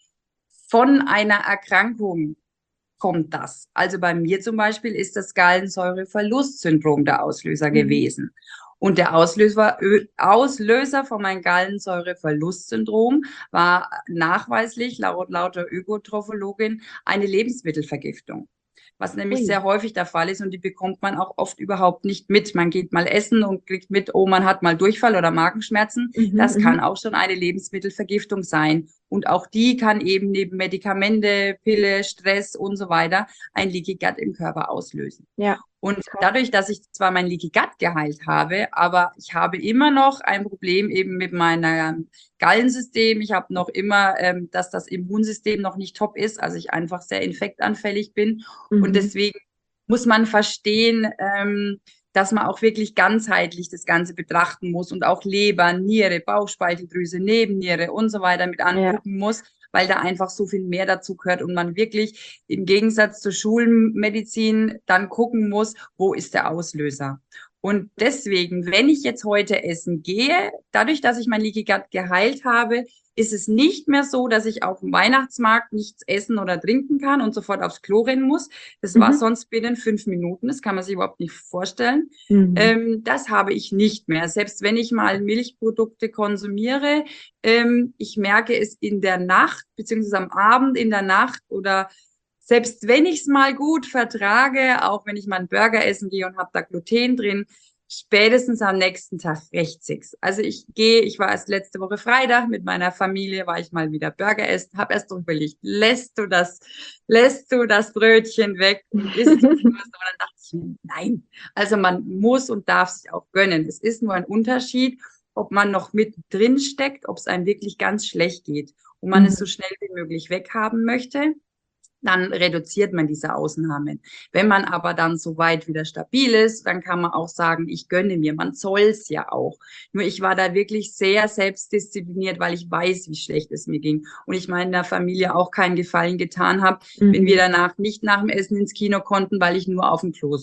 von einer Erkrankung kommt das. Also bei mir zum Beispiel ist das Gallensäureverlustsyndrom der Auslöser mhm. gewesen. Und der Auslöser, Auslöser von meinem Gallensäureverlustsyndrom war nachweislich laut lauter Ökotrophologin eine Lebensmittelvergiftung. Was nämlich Ui. sehr häufig der Fall ist und die bekommt man auch oft überhaupt nicht mit. Man geht mal essen und kriegt mit, oh, man hat mal Durchfall oder Magenschmerzen. Mhm, das kann m- auch schon eine Lebensmittelvergiftung sein. Und auch die kann eben neben Medikamente, Pille, Stress und so weiter ein Leaky Gut im Körper auslösen. Ja. Und dadurch, dass ich zwar mein Leaky Gut geheilt habe, aber ich habe immer noch ein Problem eben mit meinem Gallensystem. Ich habe noch immer, ähm, dass das Immunsystem noch nicht top ist, also ich einfach sehr infektanfällig bin. Mhm. Und deswegen muss man verstehen, ähm, dass man auch wirklich ganzheitlich das Ganze betrachten muss und auch Leber, Niere, Bauchspeicheldrüse, Nebenniere und so weiter mit angucken ja. muss, weil da einfach so viel mehr dazu gehört und man wirklich im Gegensatz zur Schulmedizin dann gucken muss, wo ist der Auslöser. Und deswegen, wenn ich jetzt heute essen gehe, dadurch, dass ich mein Leaky Gut geheilt habe, ist es nicht mehr so, dass ich auf dem Weihnachtsmarkt nichts essen oder trinken kann und sofort aufs Klo rennen muss. Das mhm. war sonst binnen fünf Minuten. Das kann man sich überhaupt nicht vorstellen. Mhm. Ähm, das habe ich nicht mehr. Selbst wenn ich mal Milchprodukte konsumiere, ähm, ich merke es in der Nacht, beziehungsweise am Abend in der Nacht oder selbst wenn ich es mal gut vertrage, auch wenn ich mal einen Burger essen gehe und habe da Gluten drin, spätestens am nächsten Tag rächt sich's. Also ich gehe, ich war erst letzte Woche Freitag mit meiner Familie, war ich mal wieder Burger essen, habe erst drüber überlegt, lässt du das, lässt du das Brötchen weg und isst du es? Und dann dachte ich, nein. Also man muss und darf sich auch gönnen. Es ist nur ein Unterschied, ob man noch mit drin steckt, ob es einem wirklich ganz schlecht geht und man mhm. es so schnell wie möglich weghaben möchte. Dann reduziert man diese Ausnahmen. Wenn man aber dann so weit wieder stabil ist, dann kann man auch sagen, ich gönne mir. Man soll es ja auch. Nur ich war da wirklich sehr selbstdiszipliniert, weil ich weiß, wie schlecht es mir ging. Und ich meiner Familie auch keinen Gefallen getan habe, mhm. wenn wir danach nicht nach dem Essen ins Kino konnten, weil ich nur auf dem Klo saß.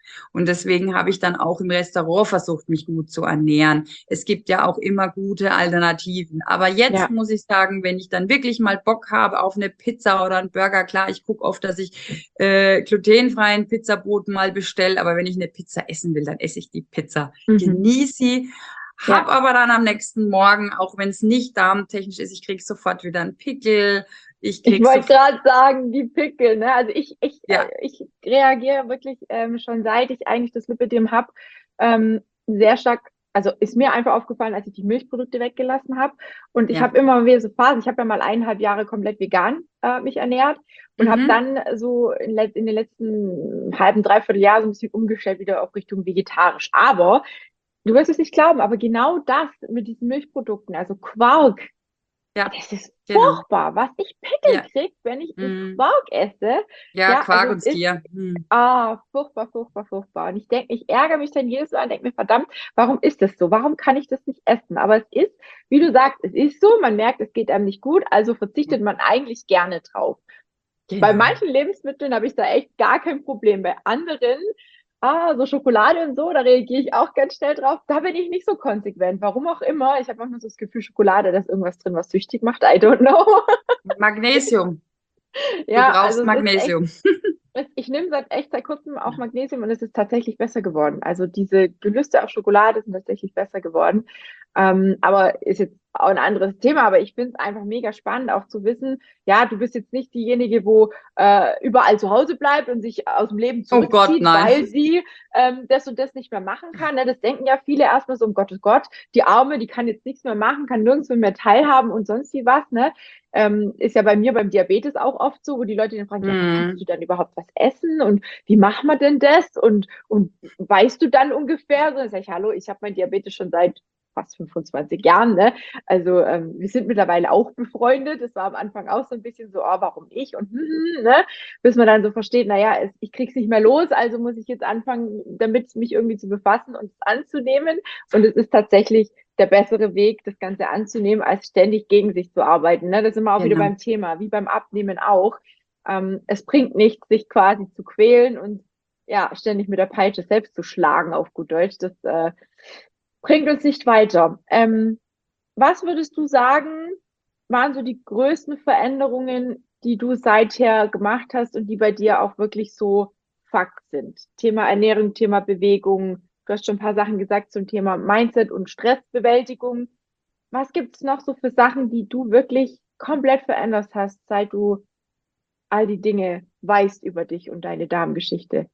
Und deswegen habe ich dann auch im Restaurant versucht, mich gut zu ernähren. Es gibt ja auch immer gute Alternativen. Aber jetzt Ja. muss ich sagen, wenn ich dann wirklich mal Bock habe auf eine Pizza oder einen Burger, klar, ich gucke oft, dass ich äh, glutenfreien Pizzabrot mal bestelle. Aber wenn ich eine Pizza essen will, dann esse ich die Pizza. Mhm. Genieße sie. Hab Ja. aber dann am nächsten Morgen, auch wenn es nicht darmtechnisch ist, ich krieg sofort wieder einen Pickel. Ich Ich krieg wollte sofort, gerade sagen, die Pickel, ne? Also ich, ich, äh, ja, ich reagiere wirklich ähm, schon seit ich eigentlich das Lipödem habe, ähm, sehr stark, also ist mir einfach aufgefallen, als ich die Milchprodukte weggelassen habe. Und ich ja. habe immer wieder so Phasen, ich habe ja mal eineinhalb Jahre komplett vegan äh, mich ernährt und habe Mhm. dann so in, let- in den letzten halben, dreiviertel Jahr so ein bisschen umgestellt wieder auf Richtung vegetarisch. Aber du wirst es nicht glauben, aber genau das mit diesen Milchprodukten, also Quark, Ja, das ist genau. furchtbar, was ich Pickel Ja. krieg, wenn ich einen Mhm. Quark esse. Ja, Ja, also Quark es und ist Skier. Mhm. ah, furchtbar, furchtbar, furchtbar. Und ich denke, ich ärgere mich dann jedes Mal und denke mir, verdammt, warum ist das so? Warum kann ich das nicht essen? Aber es ist, wie du sagst, es ist so, man merkt, es geht einem nicht gut, also Ja, verzichtet man eigentlich gerne drauf. Bei genau. manchen Lebensmitteln habe ich da echt gar kein Problem. Bei anderen, ah, so Schokolade und so, da reagiere ich auch ganz schnell drauf. Da bin ich nicht so konsequent. Warum auch immer. Ich habe manchmal so das Gefühl, Schokolade, da ist irgendwas drin, was süchtig macht. I don't know. Magnesium. Du Ja, also brauchst es ist echt, Magnesium. es- ich nehme seit echt seit kurzem auch Magnesium und es ist tatsächlich besser geworden. Also diese Gelüste auf Schokolade sind tatsächlich besser geworden. Ähm, aber ist jetzt auch ein anderes Thema, aber ich finde es einfach mega spannend, auch zu wissen, ja, du bist jetzt nicht diejenige, wo äh, überall zu Hause bleibt und sich aus dem Leben Oh Gott, zurückzieht, nein. weil sie ähm, das und das nicht mehr machen kann. Ne? Das denken ja viele erstmal so, um Gottes Gott, die Arme, die kann jetzt nichts mehr machen, kann nirgendwo mehr teilhaben und sonst wie was. Ne? Ähm, ist ja bei mir beim Diabetes auch oft so, wo die Leute dann fragen, ja, aber kannst du Mhm. dann überhaupt was essen und wie macht man denn das? Und, und weißt du dann ungefähr? So, dann sage ich, hallo, ich habe mein Diabetes schon seit fast fünfundzwanzig Jahren, ne? Also ähm, wir sind mittlerweile auch befreundet. Das war am Anfang auch so ein bisschen so, oh, warum ich? Und hm, hm, ne? Bis man dann so versteht, naja, es, ich krieg's nicht mehr los, also muss ich jetzt anfangen, damit mich irgendwie zu befassen und es anzunehmen. Und es ist tatsächlich der bessere Weg, das Ganze anzunehmen, als ständig gegen sich zu arbeiten. Ne? Das sind wir auch wieder Genau. beim Thema, wie beim Abnehmen auch. Ähm, es bringt nichts, sich quasi zu quälen und ja, ständig mit der Peitsche selbst zu schlagen, auf gut Deutsch. Das äh, bringt uns nicht weiter. Ähm, was würdest du sagen, waren so die größten Veränderungen, die du seither gemacht hast und die bei dir auch wirklich so Fakt sind? Thema Ernährung, Thema Bewegung. Du hast schon ein paar Sachen gesagt zum Thema Mindset und Stressbewältigung. Was gibt es noch so für Sachen, die du wirklich komplett verändert hast, seit du all die Dinge weißt über dich und deine Darmgeschichte?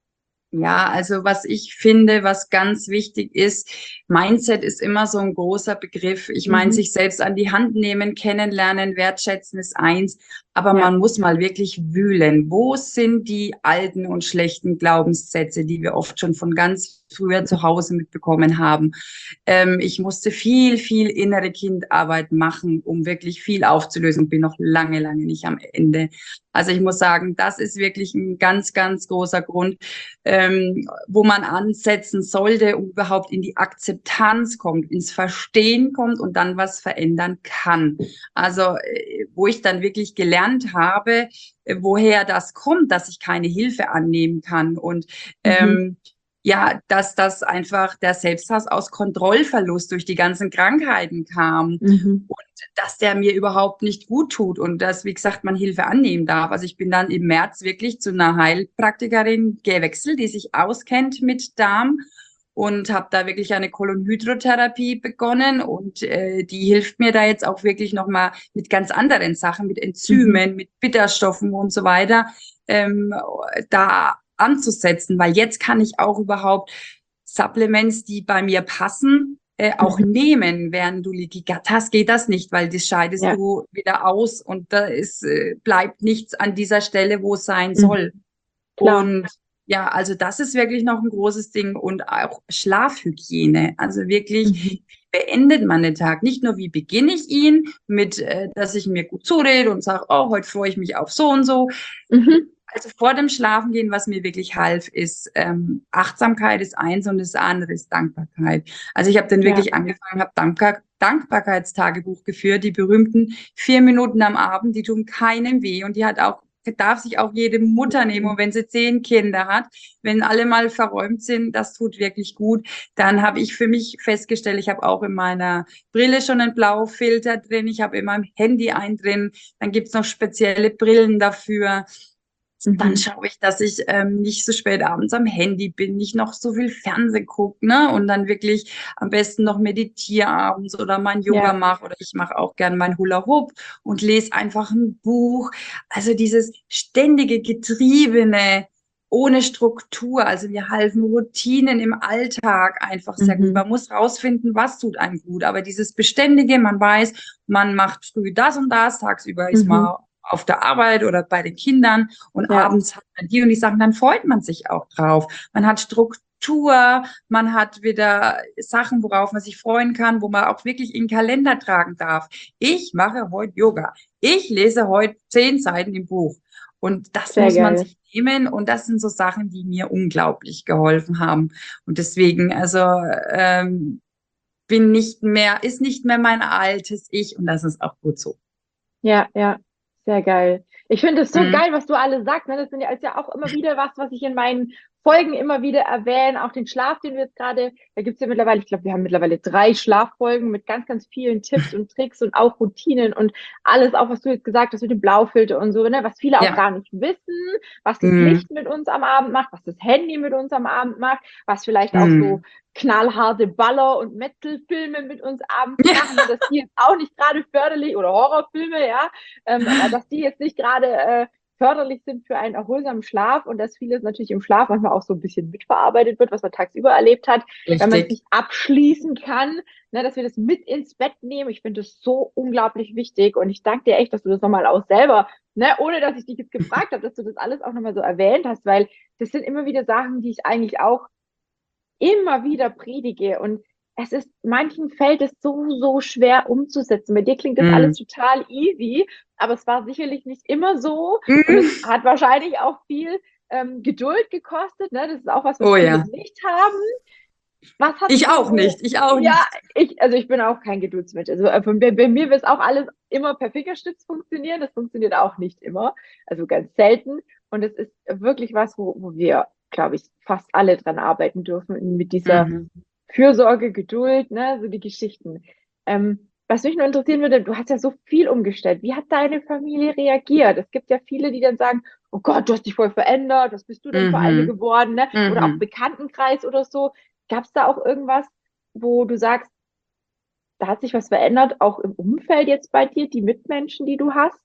Ja, also was ich finde, was ganz wichtig ist, Mindset ist immer so ein großer Begriff. Ich meine, Mhm. sich selbst an die Hand nehmen, kennenlernen, wertschätzen ist eins, aber Ja. man muss mal wirklich wühlen. Wo sind die alten und schlechten Glaubenssätze, die wir oft schon von ganz früher zu Hause mitbekommen haben? Ähm, ich musste viel, viel innere Kindarbeit machen, um wirklich viel aufzulösen. Bin noch lange, lange nicht am Ende. Also ich muss sagen, das ist wirklich ein ganz, ganz großer Grund, ähm, wo man ansetzen sollte, um überhaupt in die Akzeptanz kommt, ins Verstehen kommt und dann was verändern kann. Also äh, wo ich dann wirklich gelernt habe, äh, woher das kommt, dass ich keine Hilfe annehmen kann und Mhm. ähm, ja, dass das einfach der Selbsthass aus Kontrollverlust durch die ganzen Krankheiten kam Mhm. und dass der mir überhaupt nicht gut tut und dass, wie gesagt, man Hilfe annehmen darf. Also ich bin dann im März wirklich zu einer Heilpraktikerin gewechselt, die sich auskennt mit Darm und habe da wirklich eine Kolonhydrotherapie begonnen und äh, die hilft mir da jetzt auch wirklich nochmal mit ganz anderen Sachen, mit Mhm. Enzymen, mit Bitterstoffen und so weiter, ähm, da anzusetzen, weil jetzt kann ich auch überhaupt Supplements, die bei mir passen, äh, auch Mhm. nehmen. Während du Leaky Gut hast, geht das nicht, weil das scheidest Ja, du wieder aus und da ist, äh, bleibt nichts an dieser Stelle, wo es sein mhm. soll. Klar. Und ja, also das ist wirklich noch ein großes Ding und auch Schlafhygiene. Also wirklich, Mhm. wie beendet man den Tag? Nicht nur, wie beginne ich ihn mit, äh, dass ich mir gut zurede und sage, oh, heute freue ich mich auf so und so. Mhm. Also vor dem Schlafengehen, was mir wirklich half, ist ähm, Achtsamkeit ist eins und das andere ist Dankbarkeit. Also ich habe dann Ja. wirklich angefangen, habe Dankbar Dankbarkeitstagebuch geführt, die berühmten vier Minuten am Abend, die tun keinem weh und die hat auch darf sich auch jede Mutter nehmen. Und wenn sie zehn Kinder hat, wenn alle mal verräumt sind, das tut wirklich gut. Dann habe ich für mich festgestellt, ich habe auch in meiner Brille schon einen Blaufilter drin, ich habe in meinem Handy einen drin, dann gibt's noch spezielle Brillen dafür. Dann Mhm. schaue ich, dass ich ähm, nicht so spät abends am Handy bin, nicht noch so viel Fernsehen gucke, ne? Und dann wirklich am besten noch meditiere abends oder mein Yoga Ja. mache oder ich mache auch gern mein Hula Hoop und lese einfach ein Buch. Also dieses ständige Getriebene ohne Struktur. Also wir halten Routinen im Alltag einfach sehr gut. Mhm. Man muss rausfinden, was tut einem gut. Aber dieses Beständige, man weiß, man macht früh das und das, tagsüber ist Mhm. man auf der Arbeit oder bei den Kindern und Ja. abends hat man die und die Sachen, dann freut man sich auch drauf. Man hat Struktur, man hat wieder Sachen, worauf man sich freuen kann, wo man auch wirklich in den Kalender tragen darf. Ich mache heute Yoga. Ich lese heute zehn Seiten im Buch. Und das Sehr muss man geil. sich nehmen. Und das sind so Sachen, die mir unglaublich geholfen haben. Und deswegen, also ähm, bin nicht mehr, ist nicht mehr mein altes Ich und das ist auch gut so. Ja, ja, sehr geil. Ich finde es so Mhm. geil, was du alles sagst. Ne? Das sind ja, ist ja auch immer wieder was, was ich in meinen Folgen immer wieder erwähne. Auch den Schlaf, den wir jetzt gerade, da gibt's ja mittlerweile, ich glaube, wir haben mittlerweile drei Schlaffolgen mit ganz, ganz vielen Tipps und Tricks und auch Routinen und alles, auch was du jetzt gesagt hast mit dem Blaufilter und so, ne? Was viele auch Ja. gar nicht wissen, was das Mhm. Licht mit uns am Abend macht, was das Handy mit uns am Abend macht, was vielleicht auch so Mhm. knallharte Baller- und Metal-Filme mit uns abends Ja. machen, ne? Dass die jetzt auch nicht gerade förderlich oder Horrorfilme, ja, ähm, dass die jetzt nicht gerade äh, förderlich sind für einen erholsamen Schlaf und dass vieles natürlich im Schlaf manchmal auch so ein bisschen mitverarbeitet wird, was man tagsüber erlebt hat, wenn man es Richtig. nicht abschließen kann, ne, dass wir das mit ins Bett nehmen. Ich finde das so unglaublich wichtig und ich danke dir echt, dass du das nochmal auch selber, ne, ohne dass ich dich jetzt gefragt habe, dass du das alles auch nochmal so erwähnt hast, weil das sind immer wieder Sachen, die ich eigentlich auch immer wieder predige und es ist, manchen fällt es so, so schwer umzusetzen. Bei dir klingt das alles Mhm. total easy, aber es war sicherlich nicht immer so und es Mhm. hat wahrscheinlich auch viel ähm, Geduld gekostet. Ne? Das ist auch was, was Oh viele ja. nicht haben. Was hat Ich denn auch so, nicht. Ich auch ja, nicht. ich, also ich bin auch kein Geduldsmensch. Also äh, von, bei, bei mir wird es auch alles immer per Fingerschnips funktionieren. Das funktioniert auch nicht immer. Also ganz selten. Und es ist wirklich was, wo, wo wir, glaube ich, fast alle dran arbeiten dürfen mit dieser Mhm. Fürsorge, Geduld, ne, so die Geschichten. Ähm, was mich nur interessieren würde, du hast ja so viel umgestellt. Wie hat deine Familie reagiert? Es gibt ja viele, die dann sagen, oh Gott, du hast dich voll verändert, was bist du denn für eine Mhm. geworden, ne? Oder auch Mhm. Bekanntenkreis oder so. Gab es da auch irgendwas, wo du sagst, da hat sich was verändert, auch im Umfeld jetzt bei dir, die Mitmenschen, die du hast?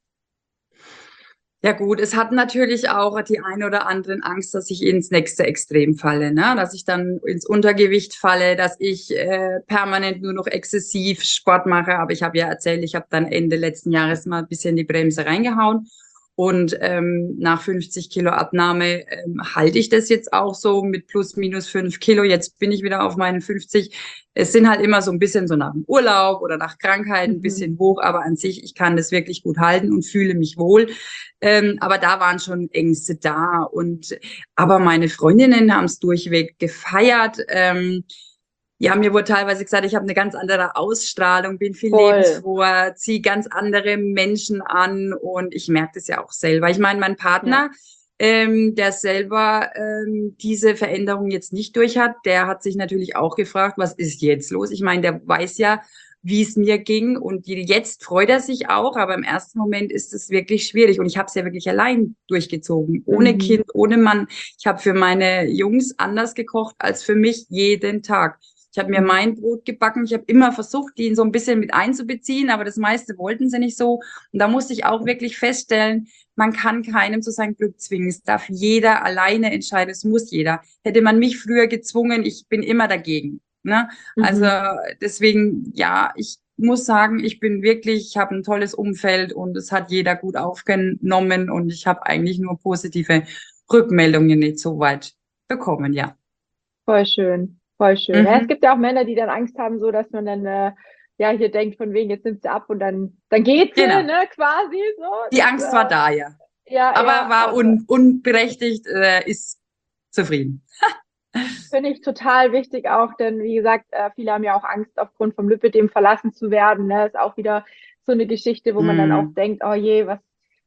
Ja gut, es hat natürlich auch die ein oder anderen Angst, dass ich ins nächste Extrem falle, ne? Dass ich dann ins Untergewicht falle, dass ich äh, permanent nur noch exzessiv Sport mache. Aber ich habe ja erzählt, ich habe dann Ende letzten Jahres mal ein bisschen die Bremse reingehauen. Und ähm, nach fünfzig Kilo Abnahme ähm, halte ich das jetzt auch so mit plus minus fünf Kilo. Jetzt bin ich wieder auf meinen fünfzig. Es sind halt immer so ein bisschen so nach dem Urlaub oder nach Krankheit ein Mhm. bisschen hoch, aber an sich, ich kann das wirklich gut halten und fühle mich wohl. Ähm, aber da waren schon Ängste da. Und aber meine Freundinnen haben es durchweg gefeiert. Ähm, ja, mir wurde teilweise gesagt, ich habe eine ganz andere Ausstrahlung, bin viel Voll. lebensfroher, ziehe ganz andere Menschen an und ich merke das ja auch selber. Ich meine, mein Ja. Partner, ähm, der selber ähm, diese Veränderung jetzt nicht durch hat, der hat sich natürlich auch gefragt, was ist jetzt los? Ich meine, der weiß ja, wie es mir ging und jetzt freut er sich auch, aber im ersten Moment ist es wirklich schwierig und ich habe es ja wirklich allein durchgezogen, ohne Mhm. Kind, ohne Mann. Ich habe für meine Jungs anders gekocht als für mich jeden Tag. Ich habe mir Mhm. mein Brot gebacken. Ich habe immer versucht, die so ein bisschen mit einzubeziehen, aber das meiste wollten sie nicht so. Und da musste ich auch wirklich feststellen, man kann keinem zu seinem Glück zwingen. Es darf jeder alleine entscheiden. Es muss jeder. Hätte man mich früher gezwungen, ich bin immer dagegen. Ne? Also Mhm. deswegen, ja, ich muss sagen, ich bin wirklich, ich habe ein tolles Umfeld und es hat jeder gut aufgenommen und ich habe eigentlich nur positive Rückmeldungen nicht so weit bekommen, ja. Voll schön, voll schön. Ja, es Mhm. gibt ja auch Männer, die dann Angst haben, so dass man dann äh, ja hier denkt, von wegen, jetzt nimmt sie ab und dann, dann geht sie, Genau. ne, quasi so. Die Das, Angst war äh, da, ja. ja, Aber ja, war also un unberechtigt, äh, ist zufrieden. finde ich total wichtig auch, denn wie gesagt, äh, viele haben ja auch Angst, aufgrund vom Lipidem verlassen zu werden. Ne? Ist auch wieder so eine Geschichte, wo man dann auch Mm, denkt, oh je, was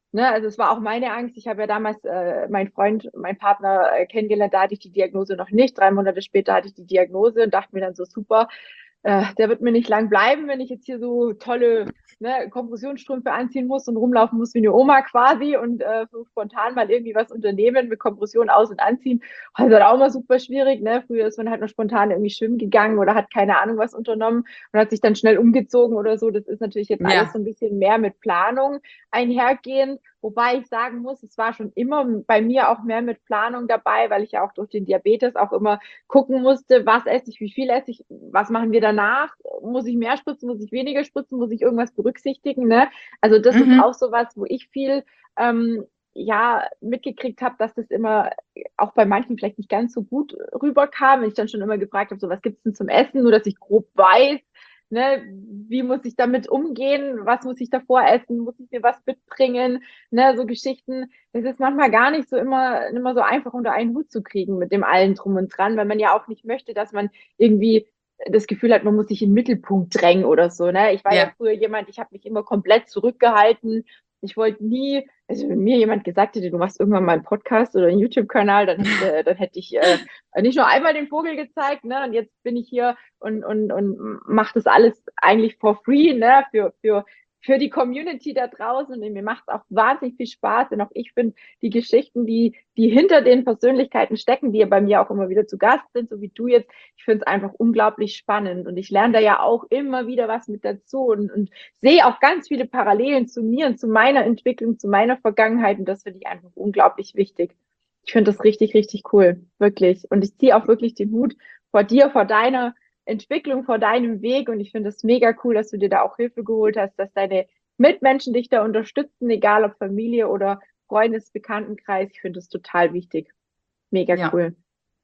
Ne, also es war auch meine Angst. Ich habe ja damals äh, meinen Freund, meinen Partner äh, kennengelernt, da hatte ich die Diagnose noch nicht. Drei Monate später hatte ich die Diagnose und dachte mir dann so, super, äh, der wird mir nicht lang bleiben, wenn ich jetzt hier so tolle ne, Kompressionsstrümpfe anziehen muss und rumlaufen muss wie eine Oma quasi und äh, so spontan mal irgendwie was unternehmen mit Kompression aus- und anziehen. Also auch mal super schwierig. Ne? Früher ist man halt noch spontan irgendwie schwimmen gegangen oder hat keine Ahnung was unternommen und hat sich dann schnell umgezogen oder so. Das ist natürlich jetzt alles Ja. so ein bisschen mehr mit Planung einhergehend. Wobei ich sagen muss, es war schon immer bei mir auch mehr mit Planung dabei, weil ich ja auch durch den Diabetes auch immer gucken musste, was esse ich, wie viel esse ich, was machen wir danach, muss ich mehr spritzen, muss ich weniger spritzen, muss ich irgendwas berücksichtigen, ne? Also das ist Mhm. auch so was, wo ich viel ähm, ja mitgekriegt habe, dass das immer auch bei manchen vielleicht nicht ganz so gut rüberkam. Ich dann schon immer gefragt habe, so was gibt's denn zum Essen, nur dass ich grob weiß, ne, wie muss ich damit umgehen, was muss ich davor essen, muss ich mir was mitbringen, ne, so Geschichten. Das ist manchmal gar nicht so immer, immer so einfach unter einen Hut zu kriegen mit dem allen drum und dran, weil man ja auch nicht möchte, dass man irgendwie das Gefühl hat, man muss sich in den Mittelpunkt drängen oder so. Ne? Ich war ja Ja. früher jemand, ich habe mich immer komplett zurückgehalten. Ich wollte nie, also wenn mir jemand gesagt hätte, du machst irgendwann mal einen Podcast oder einen YouTube-Kanal, dann hätte, dann hätte ich äh, nicht nur einmal den Vogel gezeigt, ne? Und jetzt bin ich hier und, und, und mache das alles eigentlich for free, ne? Für, für, für die Community da draußen. Und mir macht es auch wahnsinnig viel Spaß. Und auch ich finde die Geschichten, die, die hinter den Persönlichkeiten stecken, die ja bei mir auch immer wieder zu Gast sind, so wie du jetzt, ich finde es einfach unglaublich spannend. Und ich lerne da ja auch immer wieder was mit dazu und, und sehe auch ganz viele Parallelen zu mir und zu meiner Entwicklung, zu meiner Vergangenheit. Und das finde ich einfach unglaublich wichtig. Ich finde das richtig, richtig cool. Wirklich. Und ich ziehe auch wirklich den Hut vor dir, vor deiner Entwicklung, vor deinem Weg. Und ich finde es mega cool, dass du dir da auch Hilfe geholt hast, dass deine Mitmenschen dich da unterstützen, egal ob Familie oder Freundes-, Bekanntenkreis. Ich finde es total wichtig. Mega Ja. cool.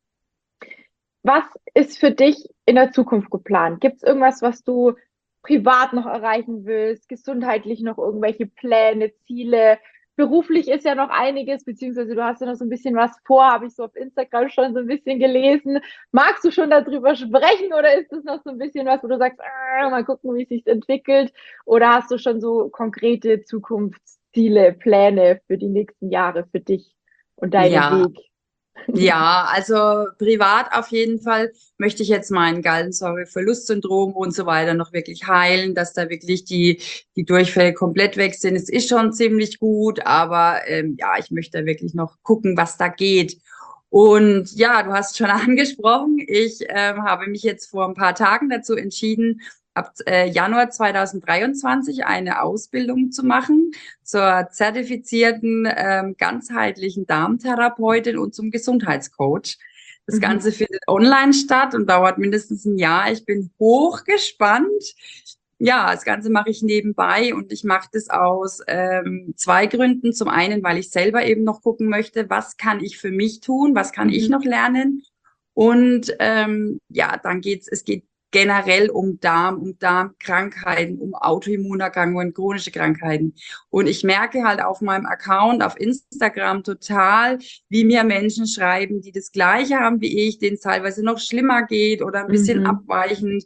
Was ist für dich in der Zukunft geplant? Gibt es irgendwas, was du privat noch erreichen willst, gesundheitlich noch irgendwelche Pläne, Ziele? Beruflich ist ja noch einiges, beziehungsweise du hast ja noch so ein bisschen was vor, habe ich so auf Instagram schon so ein bisschen gelesen. Magst du schon darüber sprechen oder ist das noch so ein bisschen was, wo du sagst, ah, mal gucken, wie es sich entwickelt? Oder hast du schon so konkrete Zukunftsziele, Pläne für die nächsten Jahre für dich und deinen Ja. Weg? Ja, also privat auf jeden Fall möchte ich jetzt mein Gallensäure-Verlustsyndrom und so weiter noch wirklich heilen, dass da wirklich die, die Durchfälle komplett weg sind. Es ist schon ziemlich gut, aber ähm, ja, ich möchte da wirklich noch gucken, was da geht. Und ja, du hast schon angesprochen, ich ähm, habe mich jetzt vor ein paar Tagen dazu entschieden, ab äh, Januar zweitausenddreiundzwanzig eine Ausbildung zu machen zur zertifizierten ähm, ganzheitlichen Darmtherapeutin und zum Gesundheitscoach. Das Mhm. Ganze findet online statt und dauert mindestens ein Jahr. Ich bin hochgespannt. Ja, das Ganze mache ich nebenbei und ich mache das aus ähm, zwei Gründen. Zum einen, weil ich selber eben noch gucken möchte, was kann ich für mich tun, was kann ich Mhm. noch lernen. Und ähm, ja, dann geht's, es geht generell um Darm, um Darmkrankheiten, um Autoimmunerkrankungen, chronische Krankheiten. Und ich merke halt auf meinem Account, auf Instagram total, wie mir Menschen schreiben, die das Gleiche haben wie ich, denen es teilweise noch schlimmer geht oder ein bisschen Mhm. abweichend.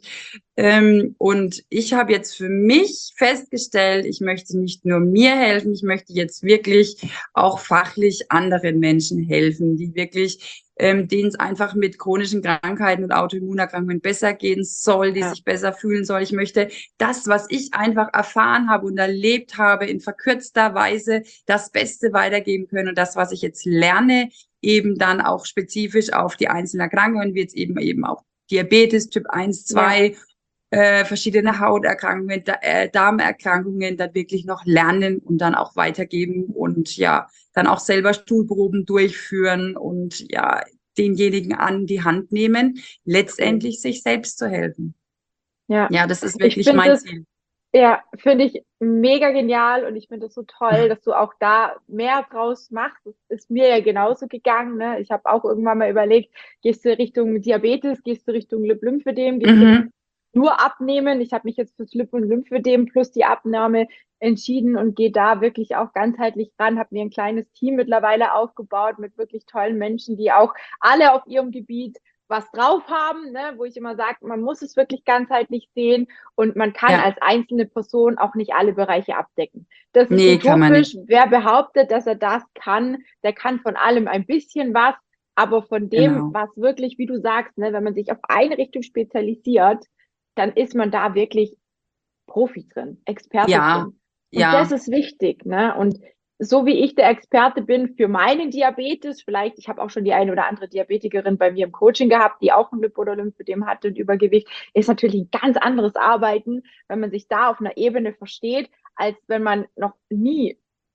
Ähm, und ich habe jetzt für mich festgestellt, ich möchte nicht nur mir helfen, ich möchte jetzt wirklich auch fachlich anderen Menschen helfen, die wirklich ähm, denen es einfach mit chronischen Krankheiten und Autoimmunerkrankungen besser gehen soll, die Ja. sich besser fühlen soll. Ich möchte das, was ich einfach erfahren habe und erlebt habe, in verkürzter Weise das Beste weitergeben können und das, was ich jetzt lerne, eben dann auch spezifisch auf die einzelnen Erkrankungen, wie jetzt eben eben auch Diabetes Typ eins, Ja. zwei, äh, verschiedene Hauterkrankungen, da, äh, Darmerkrankungen dann wirklich noch lernen und dann auch weitergeben und ja, dann auch selber Stuhlproben durchführen und ja, denjenigen an die Hand nehmen, Cool. letztendlich sich selbst zu helfen. Ja. Ja, das ist Ich wirklich finde mein das, Ziel. ja, finde ich mega genial und ich finde es so toll, dass du auch da mehr draus machst. Das ist mir ja genauso gegangen. Ne? Ich habe auch irgendwann mal überlegt, gehst du Richtung Diabetes, gehst du Richtung Lymphödem, gehst du Mhm. Richtung nur abnehmen. Ich habe mich jetzt fürs Lip- und Lymphödem plus die Abnahme entschieden und gehe da wirklich auch ganzheitlich ran. Habe mir ein kleines Team mittlerweile aufgebaut mit wirklich tollen Menschen, die auch alle auf ihrem Gebiet was drauf haben, ne, wo ich immer sage, man muss es wirklich ganzheitlich sehen und man kann Ja, als einzelne Person auch nicht alle Bereiche abdecken. Das ist nee, kann man utopisch. nicht. Wer behauptet, dass er das kann, der kann von allem ein bisschen was, aber von dem, Genau. was wirklich, wie du sagst, ne, wenn man sich auf eine Richtung spezialisiert, dann ist man da wirklich Profi drin, Experte Ja, drin. Und das ja, ist wichtig, ne? Und so wie ich der Experte bin für meinen Diabetes, vielleicht, ich habe auch schon die eine oder andere Diabetikerin bei mir im Coaching gehabt, die auch ein Lip- oder Lymphödem hatte und Übergewicht, ist natürlich ein ganz anderes Arbeiten, wenn man sich da auf einer Ebene versteht, als wenn man noch nie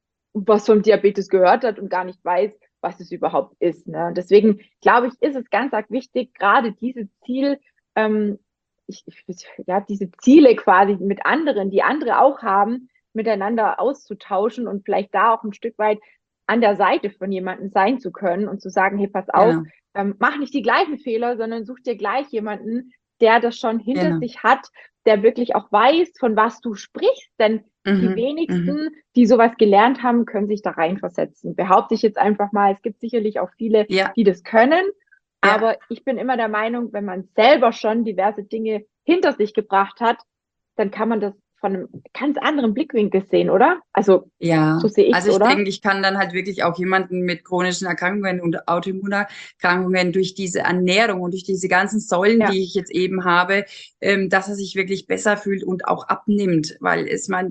was vom Diabetes gehört hat und gar nicht weiß, was es überhaupt ist. Ne? Deswegen glaube ich, ist es ganz arg wichtig, gerade diese Ziel, ähm, ich, ich, ja, diese Ziele quasi mit anderen, die andere auch haben, miteinander auszutauschen und vielleicht da auch ein Stück weit an der Seite von jemandem sein zu können und zu sagen, hey, pass auf, genau, ähm, mach nicht die gleichen Fehler, sondern such dir gleich jemanden, der das schon hinter genau. sich hat, der wirklich auch weiß, von was du sprichst. Denn die Mhm, mhm. wenigsten, die sowas gelernt haben, können sich da reinversetzen. Behaupte ich jetzt einfach mal, es gibt sicherlich auch viele, Ja, die das können, ja. aber ich bin immer der Meinung, wenn man selber schon diverse Dinge hinter sich gebracht hat, dann kann man das von einem ganz anderen Blickwinkel sehen, oder? Also, so Ja, sehe ich es, also ich oder? denke, ich kann dann halt wirklich auch jemanden mit chronischen Erkrankungen und Autoimmunerkrankungen durch diese Ernährung und durch diese ganzen Säulen, Ja. die ich jetzt eben habe, ähm, dass er sich wirklich besser fühlt und auch abnimmt, weil es man,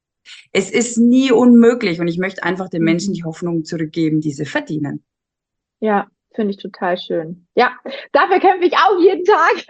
es ist nie unmöglich und ich möchte einfach den Menschen Mhm. die Hoffnung zurückgeben, die sie verdienen. Ja, finde ich total schön. Ja, dafür kämpfe ich auch jeden Tag.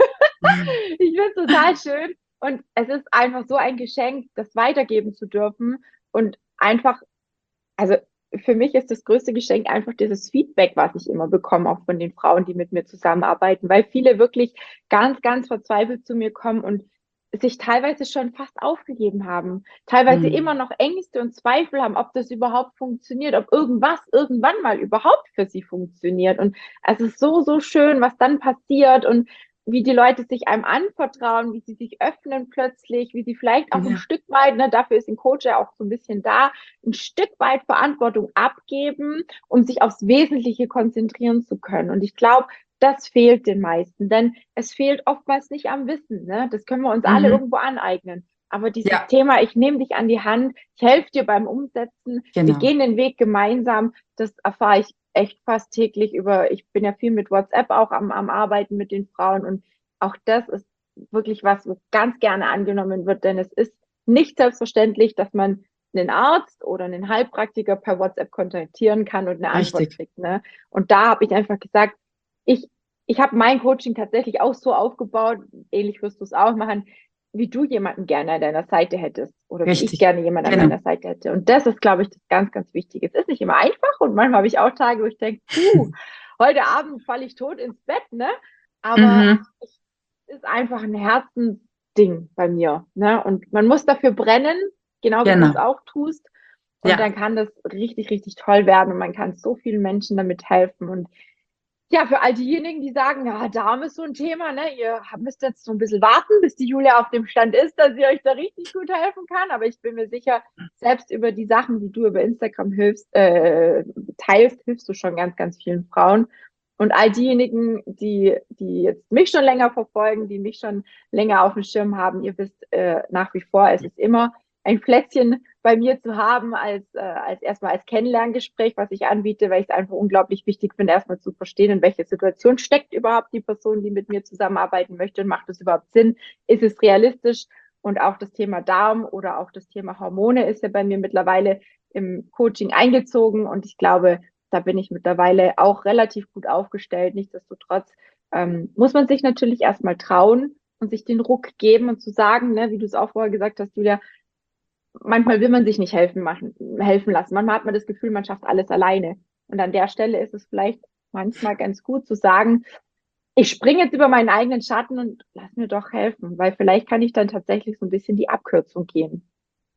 Ich finde es total schön. Und es ist einfach so ein Geschenk, das weitergeben zu dürfen und einfach, also für mich ist das größte Geschenk einfach dieses Feedback, was ich immer bekomme, auch von den Frauen, die mit mir zusammenarbeiten, weil viele wirklich ganz, ganz verzweifelt zu mir kommen und sich teilweise schon fast aufgegeben haben, teilweise immer Hm. noch Ängste und Zweifel haben, ob das überhaupt funktioniert, ob irgendwas irgendwann mal überhaupt für sie funktioniert. Und es ist so, so schön, was dann passiert und wie die Leute sich einem anvertrauen, wie sie sich öffnen plötzlich, wie sie vielleicht auch ein Ja, Stück weit, ne, dafür ist ein Coach ja auch so ein bisschen da, ein Stück weit Verantwortung abgeben, um sich aufs Wesentliche konzentrieren zu können. Und ich glaube, das fehlt den meisten, denn es fehlt oftmals nicht am Wissen. Ne? Das können wir uns alle mhm. irgendwo aneignen. Aber dieses Ja, Thema, ich nehme dich an die Hand, ich helfe dir beim Umsetzen, wir genau. gehen den Weg gemeinsam, das erfahre ich echt fast täglich über, ich bin ja viel mit WhatsApp auch am, am Arbeiten mit den Frauen und auch das ist wirklich was, was ganz gerne angenommen wird, denn es ist nicht selbstverständlich, dass man einen Arzt oder einen Heilpraktiker per WhatsApp kontaktieren kann und eine Antwort Richtig. kriegt. Ne? Und da habe ich einfach gesagt, ich, ich habe mein Coaching tatsächlich auch so aufgebaut, ähnlich wirst du es auch machen, wie du jemanden gerne an deiner Seite hättest oder wie ich Richtig. gerne jemanden an Genau. meiner Seite hätte. Und das ist, glaube ich, das ganz, ganz Wichtige. Es ist nicht immer einfach und manchmal habe ich auch Tage, wo ich denke, puh, heute Abend falle ich tot ins Bett, ne? Aber Mhm. es ist einfach ein Herzensding bei mir, ne? Und man muss dafür brennen, genau wie du es Genau. auch tust. Und Ja. dann kann das richtig, richtig toll werden und man kann so vielen Menschen damit helfen. Und ja, für all diejenigen, die sagen, ja, Darm ist so ein Thema, ne? Ihr müsst jetzt so ein bisschen warten, bis die Julia auf dem Stand ist, dass sie euch da richtig gut helfen kann. Aber ich bin mir sicher, selbst über die Sachen, die du über Instagram hilfst, äh, teilst, hilfst du schon ganz, ganz vielen Frauen. Und all diejenigen, die, die jetzt mich schon länger verfolgen, die mich schon länger auf dem Schirm haben, ihr wisst äh, nach wie vor, es ist immer ein Plätzchen bei mir zu haben als, äh, als erstmal als Kennenlerngespräch, was ich anbiete, weil ich es einfach unglaublich wichtig finde, erstmal zu verstehen, in welcher Situation steckt überhaupt die Person, die mit mir zusammenarbeiten möchte und macht es überhaupt Sinn? Ist es realistisch? Und auch das Thema Darm oder auch das Thema Hormone ist ja bei mir mittlerweile im Coaching eingezogen und ich glaube, da bin ich mittlerweile auch relativ gut aufgestellt. Nichtsdestotrotz ähm, muss man sich natürlich erstmal trauen und sich den Ruck geben und zu sagen, ne, wie du es auch vorher gesagt hast, Julia, manchmal will man sich nicht helfen machen, helfen lassen. Manchmal hat man das Gefühl, man schafft alles alleine. Und an der Stelle ist es vielleicht manchmal ganz gut zu sagen, ich springe jetzt über meinen eigenen Schatten und lass mir doch helfen, weil vielleicht kann ich dann tatsächlich so ein bisschen die Abkürzung gehen.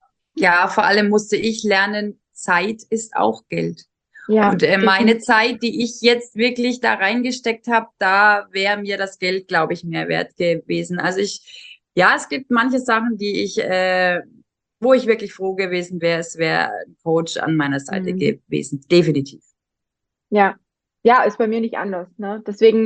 Ja, vor allem musste ich lernen, Zeit ist auch Geld. Ja, Und äh, meine definitiv. Zeit, die ich jetzt wirklich da reingesteckt habe, da wäre mir das Geld, glaube ich, mehr wert gewesen. Also ich, ja, es gibt manche Sachen, die ich, äh, wo ich wirklich froh gewesen wäre, es wäre ein Coach an meiner Seite Mhm. gewesen. Definitiv. Ja, ja, ist bei mir nicht anders. Ne? Deswegen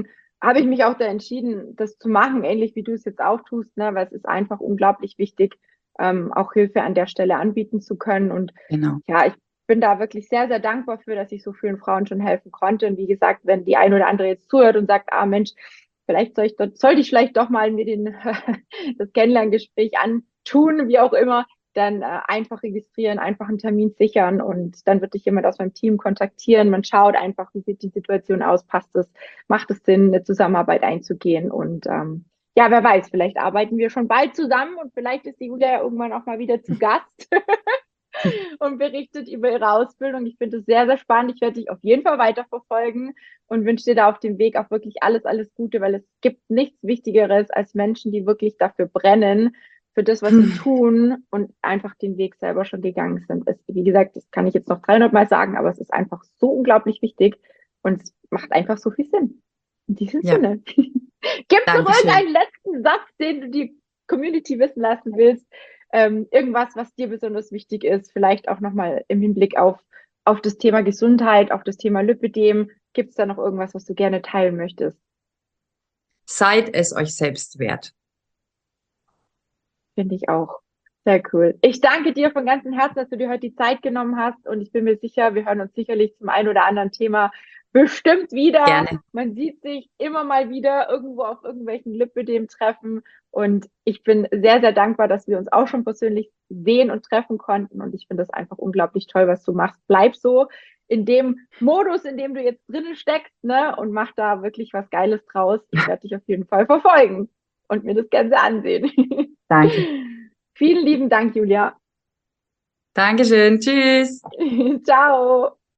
habe ich mich auch da entschieden, das zu machen, ähnlich wie du es jetzt auch tust, ne? Weil es ist einfach unglaublich wichtig, ähm, auch Hilfe an der Stelle anbieten zu können. Und Genau. ja, ich bin da wirklich sehr, sehr dankbar für, dass ich so vielen Frauen schon helfen konnte. Und wie gesagt, wenn die eine oder andere jetzt zuhört und sagt, ah Mensch, vielleicht soll ich, dort, sollte ich vielleicht doch mal mir den, das Kennenlerngespräch antun, wie auch immer, dann äh, einfach registrieren, einfach einen Termin sichern und dann wird dich jemand aus meinem Team kontaktieren. Man schaut einfach, wie sieht die Situation aus, passt es, macht es Sinn, eine Zusammenarbeit einzugehen und ähm, ja, wer weiß, vielleicht arbeiten wir schon bald zusammen und vielleicht ist die Julia ja irgendwann auch mal wieder zu Gast und berichtet über ihre Ausbildung. Ich finde es sehr, sehr spannend. Ich werde dich auf jeden Fall weiterverfolgen und wünsche dir da auf dem Weg auch wirklich alles, alles Gute, weil es gibt nichts Wichtigeres als Menschen, die wirklich dafür brennen, für das, was sie tun und einfach den Weg selber schon gegangen sind. Es, wie gesagt, das kann ich jetzt noch dreihundert Mal sagen, aber es ist einfach so unglaublich wichtig und es macht einfach so viel Sinn. In diesem Ja, Sinne. Gibt es noch Dankeschön. irgendeinen letzten Satz, den du die Community wissen lassen willst? Ähm, irgendwas, was dir besonders wichtig ist, vielleicht auch nochmal im Hinblick auf, auf das Thema Gesundheit, auf das Thema Lipödem. Gibt es da noch irgendwas, was du gerne teilen möchtest? Seid es euch selbst wert. Finde ich auch. Sehr cool. Ich danke dir von ganzem Herzen, dass du dir heute die Zeit genommen hast und ich bin mir sicher, wir hören uns sicherlich zum einen oder anderen Thema bestimmt wieder. Gerne. Man sieht sich immer mal wieder irgendwo auf irgendwelchen Lipödem-Treffen und ich bin sehr, sehr dankbar, dass wir uns auch schon persönlich sehen und treffen konnten und ich finde das einfach unglaublich toll, was du machst. Bleib so in dem Modus, in dem du jetzt drinnen steckst, ne, und mach da wirklich was Geiles draus. Ich werde dich auf jeden Fall verfolgen und mir das Ganze ansehen. Danke. Vielen lieben Dank, Julia. Dankeschön. Tschüss. Ciao.